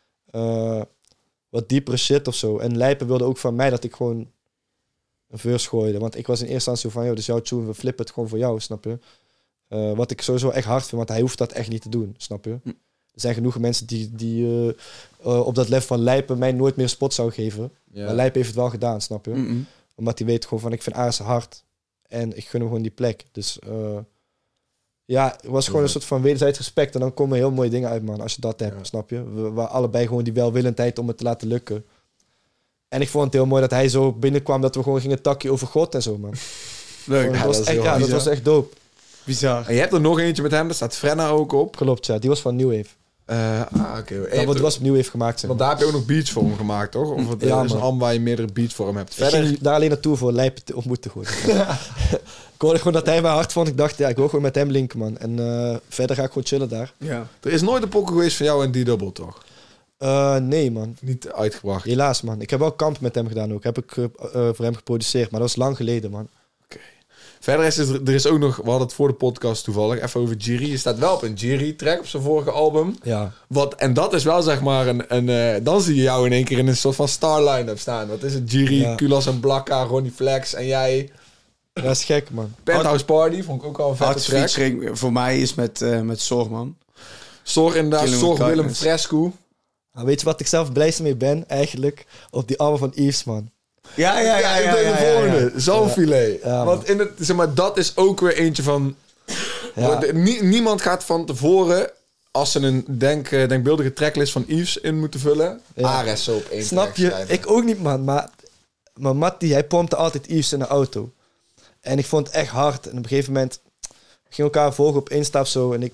wat diepere shit of zo. En Lijpen wilde ook van mij dat ik gewoon een verse gooide. Want ik was in eerste instantie van, dus jouw tune, we flippen het gewoon voor jou, snap je? Wat ik sowieso echt hard vind, want hij hoeft dat echt niet te doen, snap je? Er zijn genoeg mensen die op dat level van Lijpen mij nooit meer spot zou geven. Ja. Maar Lijpen heeft het wel gedaan, snap je? Mm-mm. Omdat hij weet gewoon van, ik vind Ares hard en ik gun hem gewoon die plek. Dus Ja, het was gewoon een soort van wederzijds respect. En dan komen heel mooie dingen uit, man. Als je dat hebt, snap je? We waren allebei gewoon die welwillendheid om het te laten lukken. En ik vond het heel mooi dat hij zo binnenkwam... dat we gewoon gingen takkie over God en zo, man. Leuk. Gewoon, Ja, dat was echt dope. Bizar. En je hebt er nog eentje met hem, daar staat Frenna ook op. Klopt, ja. Die was van New Wave. Oké. Dat was op New Wave gemaakt, zeg Want maar. daar heb je ook nog beats voor hem gemaakt, toch? Of het Ja, is een man. album waar je meerdere beats voor hem hebt. Ik Verder... ging daar alleen naartoe voor lijpen te ontmoeten, gewoon. Ik hoorde gewoon dat hij mij hard vond. Ik dacht, ja, ik wil gewoon met hem linken, man. En verder ga ik gewoon chillen daar. Ja. Er is nooit een pokken geweest van jou en D-Double, toch? Nee, man. Niet uitgebracht. Helaas, man. Ik heb wel kamp met hem gedaan ook. Heb ik voor hem geproduceerd. Maar dat was lang geleden, man. Verder is er is ook nog, we hadden het voor de podcast toevallig, even over Jiri. Je staat wel op een Jiri-track op zijn vorige album. Ja. En dat is wel zeg maar dan zie je jou in één keer in een soort van star line-up staan. Wat is het? Jiri, Ja. Kulas en Blakka, Ronnie Flex en jij. Dat is gek, man. Penthouse Party vond ik ook al een vette Hardste track. featuring voor mij is met Zorg, man. Zorg inderdaad, Killing Zorg with Willem Kindness. Fresco. Nou, weet je wat ik zelf blijste mee ben, eigenlijk? Op die album van Yves, man. Ja. ik ben de volgende. Zalmfilet. Ja, Want in het, zeg maar, dat is ook weer eentje van... Ja. Niemand gaat van tevoren, als ze een denkbeeldige tracklist van Yves in moeten vullen, Ja. Ares zo op één Snap track je? schrijven. Ik ook niet, man. Maar Mattie, hij pompte altijd Yves in de auto. En ik vond het echt hard. En op een gegeven moment gingen we elkaar volgen op Insta of zo. En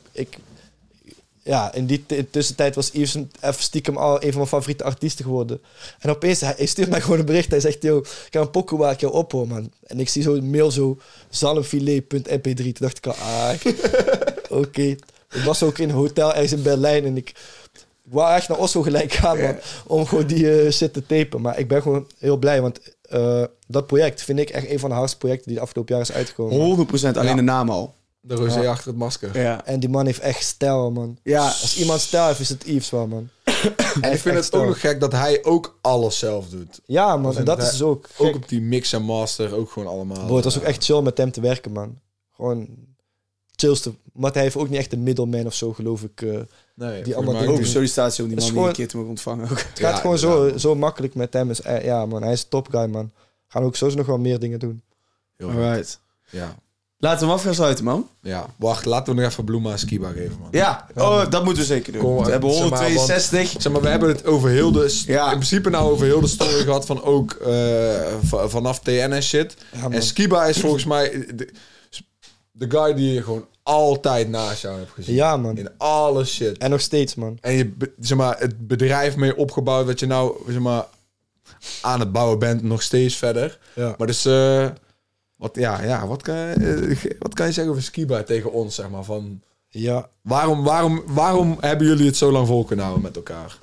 ja, in die tussentijd was Yves even stiekem al een van mijn favoriete artiesten geworden. En opeens, hij stuurt mij gewoon een bericht. Hij zegt, yo, ik heb een pokoe waar ik jou ophoor, man. En ik zie zo een mail zo, zalmfilet.mp3. Toen dacht ik al, oké. Ik was ook in een hotel ergens in Berlijn. En ik wou echt naar Oslo gelijk gaan, man. Om gewoon die shit te tapen. Maar ik ben gewoon heel blij, want dat project vind ik echt een van de hardste projecten die de afgelopen jaar is uitgekomen. 100% alleen de naam al. De rosé Ja. achter het masker. Ja. En die man heeft echt stijl, man. Ja. Als iemand stijl heeft, is het Yves wel, man. En ik vind het ook nog gek dat hij ook alles zelf doet. Ja, man. En dat hij- is dus ook Ook gek. op die mix en master, ook gewoon allemaal. Bro, het was ook echt chill met hem te werken, man. Gewoon chillste. Maar hij heeft ook niet echt een middleman of zo, geloof ik. nee, die allemaal volgens mij dingen Open doen. sollicitatie om die Het man is die een gewoon- keer te mogen ontvangen. Ook. Het gaat Ja, gewoon inderdaad. zo makkelijk met hem. Ja, man. Hij is een topguy, man. Gaan we ook sowieso nog wel meer dingen doen. Heel goed. Alright. Ja. Laten we hem afsluiten, man. Ja. Wacht, laten we nog even Bloema en Skiba geven, man. Ja, dat moeten we zeker doen. Kom, we hebben zeg maar, 162. Zeg maar, we hebben het over heel de... Ja. In principe nou over heel de story gehad van ook vanaf TN en shit. Ja, man. En Skiba is volgens mij de guy die je gewoon altijd naast jou hebt gezien. Ja, man. In alle shit. En nog steeds, man. En je, zeg maar, het bedrijf mee opgebouwd wat je nou, zeg maar, aan het bouwen bent, nog steeds verder. Ja. Maar dus, wat kan je zeggen over Skiba tegen ons, zeg maar, van... Ja, Waarom hebben jullie het zo lang vol kunnen houden met elkaar?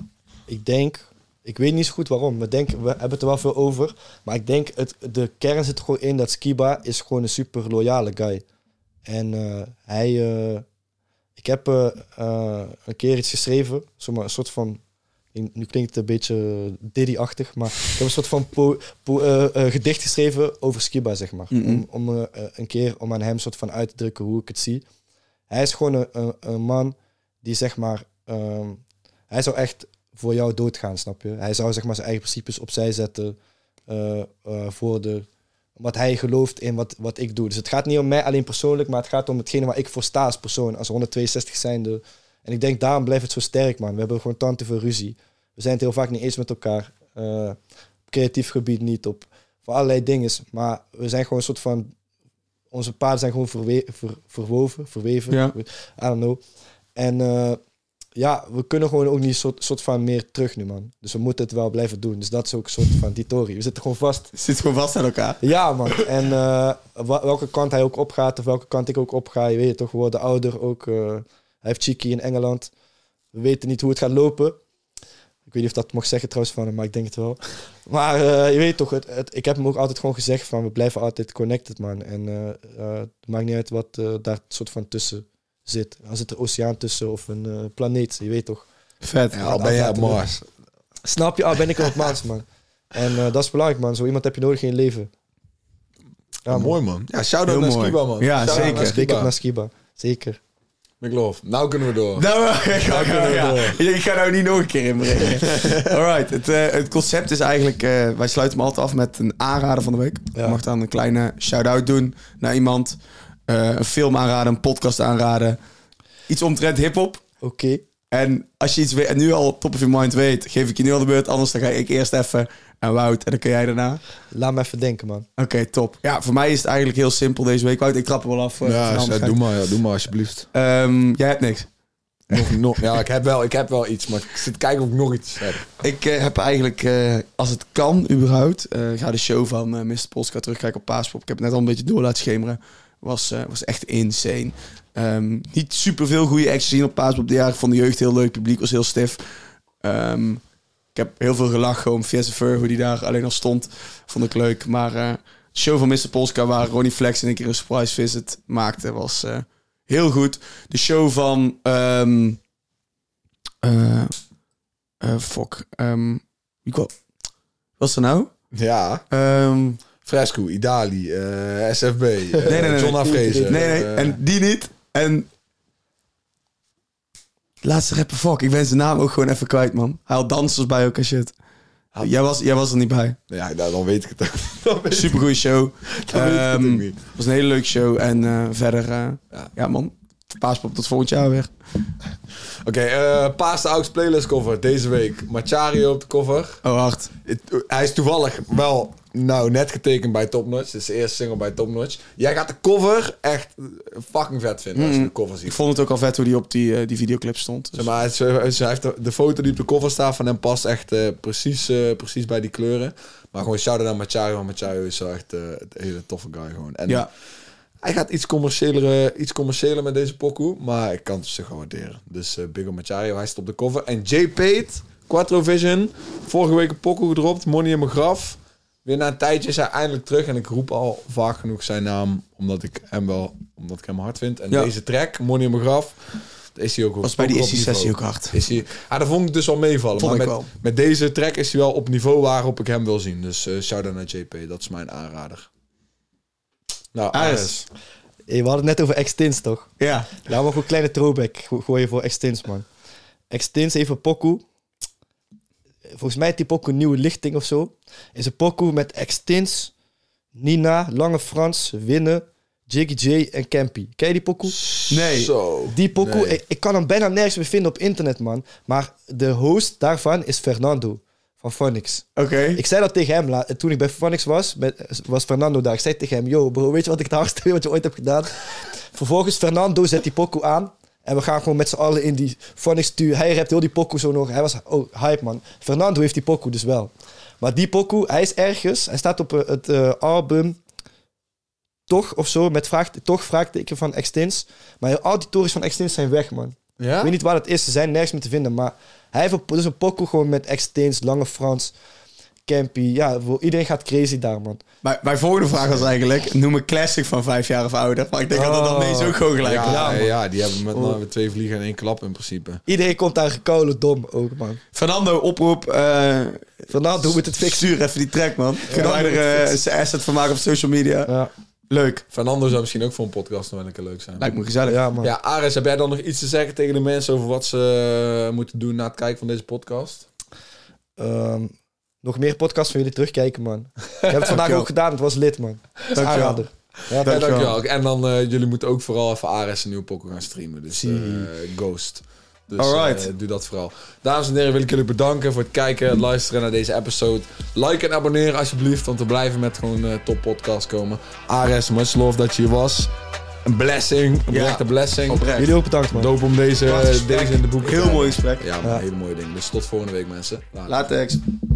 ik weet niet zo goed waarom. We hebben het er wel veel over. Maar ik denk, de kern zit gewoon in dat Skiba is gewoon een super loyale guy. En ik heb een keer iets geschreven, zomaar een soort van, nu klinkt het een beetje Diddy-achtig, maar ik heb een soort van gedicht geschreven over Skiba, zeg maar. Om een keer om aan hem soort van uit te drukken hoe ik het zie. Hij is gewoon een man die, zeg maar, hij zou echt voor jou doodgaan, snap je? Hij zou, zeg maar, zijn eigen principes opzij zetten voor wat hij gelooft in wat ik doe. Dus het gaat niet om mij alleen persoonlijk, maar het gaat om hetgene waar ik voor sta als persoon, als 162 zijnde. En ik denk, daarom blijft het zo sterk, man. We hebben gewoon te veel ruzie. We zijn het heel vaak niet eens met elkaar. Op creatief gebied niet, voor allerlei dingen. Maar we zijn gewoon een soort van... Onze paden zijn gewoon verweven. Ja. I don't know. En we kunnen gewoon ook niet soort van meer terug nu, man. Dus we moeten het wel blijven doen. Dus dat is ook een soort van die Tory. We zitten gewoon vast. Zit gewoon vast aan elkaar. Ja, man. En welke kant hij ook opgaat, of welke kant ik ook opga, je weet het toch, we worden ouder ook. Hij heeft Chiki in Engeland. We weten niet hoe het gaat lopen. Ik weet niet of dat mag zeggen trouwens van hem, maar ik denk het wel. Maar je weet toch, ik heb hem ook altijd gewoon gezegd van, we blijven altijd connected, man. En het maakt niet uit wat daar soort van tussen zit. Als zit er oceaan tussen of een planeet, je weet toch. Vet. Ja, al ben je op Mars. Snap je? Al ben ik op Mars, man. En dat is belangrijk, man. Zo iemand heb je nodig in je leven. Ja, man. Mooi, man. Ja, shout-out Heel naar mooi. Skiba, man. Ja, Shout-out zeker. naar Big Skiba. up naar Skiba. Zeker. Big love. Nou kunnen we door. Nou, ik ga nou niet nog een keer inbrengen. Alright, het concept is eigenlijk... wij sluiten hem altijd af met een aanrader van de week. Ja. Je mag dan een kleine shout-out doen naar iemand. een film aanraden, een podcast aanraden. Iets omtrent hiphop. Oké. En als je iets nu al top of your mind weet, geef ik je nu al de beurt. Anders dan ga ik eerst even aan Wout en dan kun jij daarna. Laat me even denken, man. Oké, top. Ja, voor mij is het eigenlijk heel simpel deze week. Wout, ik trap er wel af. Doe maar alsjeblieft. Jij hebt niks. Nog. Ja, ik heb wel iets, maar ik zit kijken of ik nog iets heb. Ik heb eigenlijk, als het kan überhaupt, ga de show van Mr. Polska terugkijken op Paaspop. Ik heb het net al een beetje door laten schemeren. Was echt insane. Niet super veel goede acts gezien op Paaspop dit jaar. Ik vond de jeugd heel leuk, het publiek was heel stif. Ik heb heel veel gelachen om Fiesse Fur, hoe die daar alleen al stond. Vond ik leuk. Maar de show van Mr. Polska, waar Ronnie Flex in een keer een surprise visit maakte, was heel goed. De show van... wie was er nou? Ja. Fresco, Idali, SFB, nee. John Afrezen. Nee, en die niet. En... Laatste rapper, fuck. Ik ben zijn naam ook gewoon even kwijt, man. Hij had dansers bij ook en shit. Jij was er niet bij. Ja, dan weet ik het ook. Supergoeie show. Dan weet ik het ook niet. Het was een hele leuke show. En verder, ja man. Paaspop tot volgend jaar weer. Oké, Paas de Aux playlist cover deze week. Machario op de cover. Oh, hard. Hij is toevallig wel net getekend bij Top Notch. Dit is de eerste single bij Top Notch. Jij gaat de cover echt fucking vet vinden als je de cover ziet. Ik vond het ook al vet hoe die op die videoclip stond. Dus. Zeg maar, hij heeft de foto die op de cover staat van hem past echt precies bij die kleuren. Maar gewoon shout-out naar Machario. Want Machario is wel echt een hele toffe guy gewoon. En ja. Hij gaat iets commerciëler met deze pokoe, maar ik kan het zich waarderen. Dus Big op Machario, hij staat op de cover. En J-Pate, Quattro Vision, vorige week een pokoe gedropt, Money in mijn graf. Weer na een tijdje is hij eindelijk terug en ik roep al vaak genoeg zijn naam, omdat ik hem hard vind. En deze track, Money in mijn graf, is hij ook was bij die sessie ook hard. Daar vond ik dus wel meevallen. Maar met deze track is hij wel op niveau waarop ik hem wil zien. Dus shout-out naar JP, dat is mijn aanrader. Nou, Ares. Hey, we hadden het net over Extins, toch? Ja. Laten we ook een kleine throwback gooien voor Extins, man. Extins heeft een pokoe. Volgens mij heeft die pokoe Nieuwe Lichting of zo. Is een pokoe met Extins, Nina, Lange Frans, Winne, Jiggy J en Campy. Ken je die pokoe? Nee. Zo. Die pokoe, Nee. ik kan hem bijna nergens meer vinden op internet, man. Maar de host daarvan is Fernando van Phonics. Oké. Ik zei dat tegen hem toen ik bij Phonics was Fernando daar. Ik zei tegen hem, yo bro, weet je wat ik het hardste vind wat je ooit hebt gedaan? Vervolgens Fernando zet die pokoe aan en we gaan gewoon met z'n allen in die Phonics stuur. Hij rapt heel die pokoe zo nog. Hij was hype, man. Fernando heeft die pokoe dus wel. Maar die pokoe, hij is ergens. Hij staat op het album Toch of zo, met vraagteken van Extins. Maar al die tories van Extins zijn weg, man. Ja? Ik weet niet waar het is, ze zijn nergens meer te vinden. Maar hij heeft dus een pokoe gewoon met Extins, Lange Frans, Campy. Ja, iedereen gaat crazy daar, man. Mijn volgende vraag was eigenlijk, noem een classic van 5 jaar of ouder. Maar ik denk dat dat deze ook gewoon gelijk is. Ja, die hebben met 2 vliegen in 1 klap in principe. Iedereen komt daar gekoude dom ook, man. Fernando, oproep. Fernando moet het fixen. Stuur even die track, man. Kunnen wij er een asset van maken op social media? Ja. Leuk. Fernando zou misschien ook voor een podcast nog wel een keer leuk zijn. Lijkt me gezellig. Ja, man. Ja, Ares, heb jij dan nog iets te zeggen tegen de mensen over wat ze moeten doen na het kijken van deze podcast? Nog meer podcasts van jullie terugkijken, man. Ik heb het vandaag ook gedaan, het was lit, man. Dankjewel. Ja, dankjewel. En dan, jullie moeten ook vooral even Ares een nieuwe pokoe gaan streamen. Dus Ghost. Dus doe dat vooral. Dames en heren, wil ik jullie bedanken voor het kijken en luisteren naar deze episode. Like en abonneren alsjeblieft, want we blijven met gewoon top podcast komen. Ares, much love dat je hier was. Een blessing, een echte blessing. Oprecht. Jullie ook bedankt, man. Dope om deze in de boeken. Heel mooi gesprek. Ja, maar een hele mooie ding. Dus tot volgende week, mensen. Latex.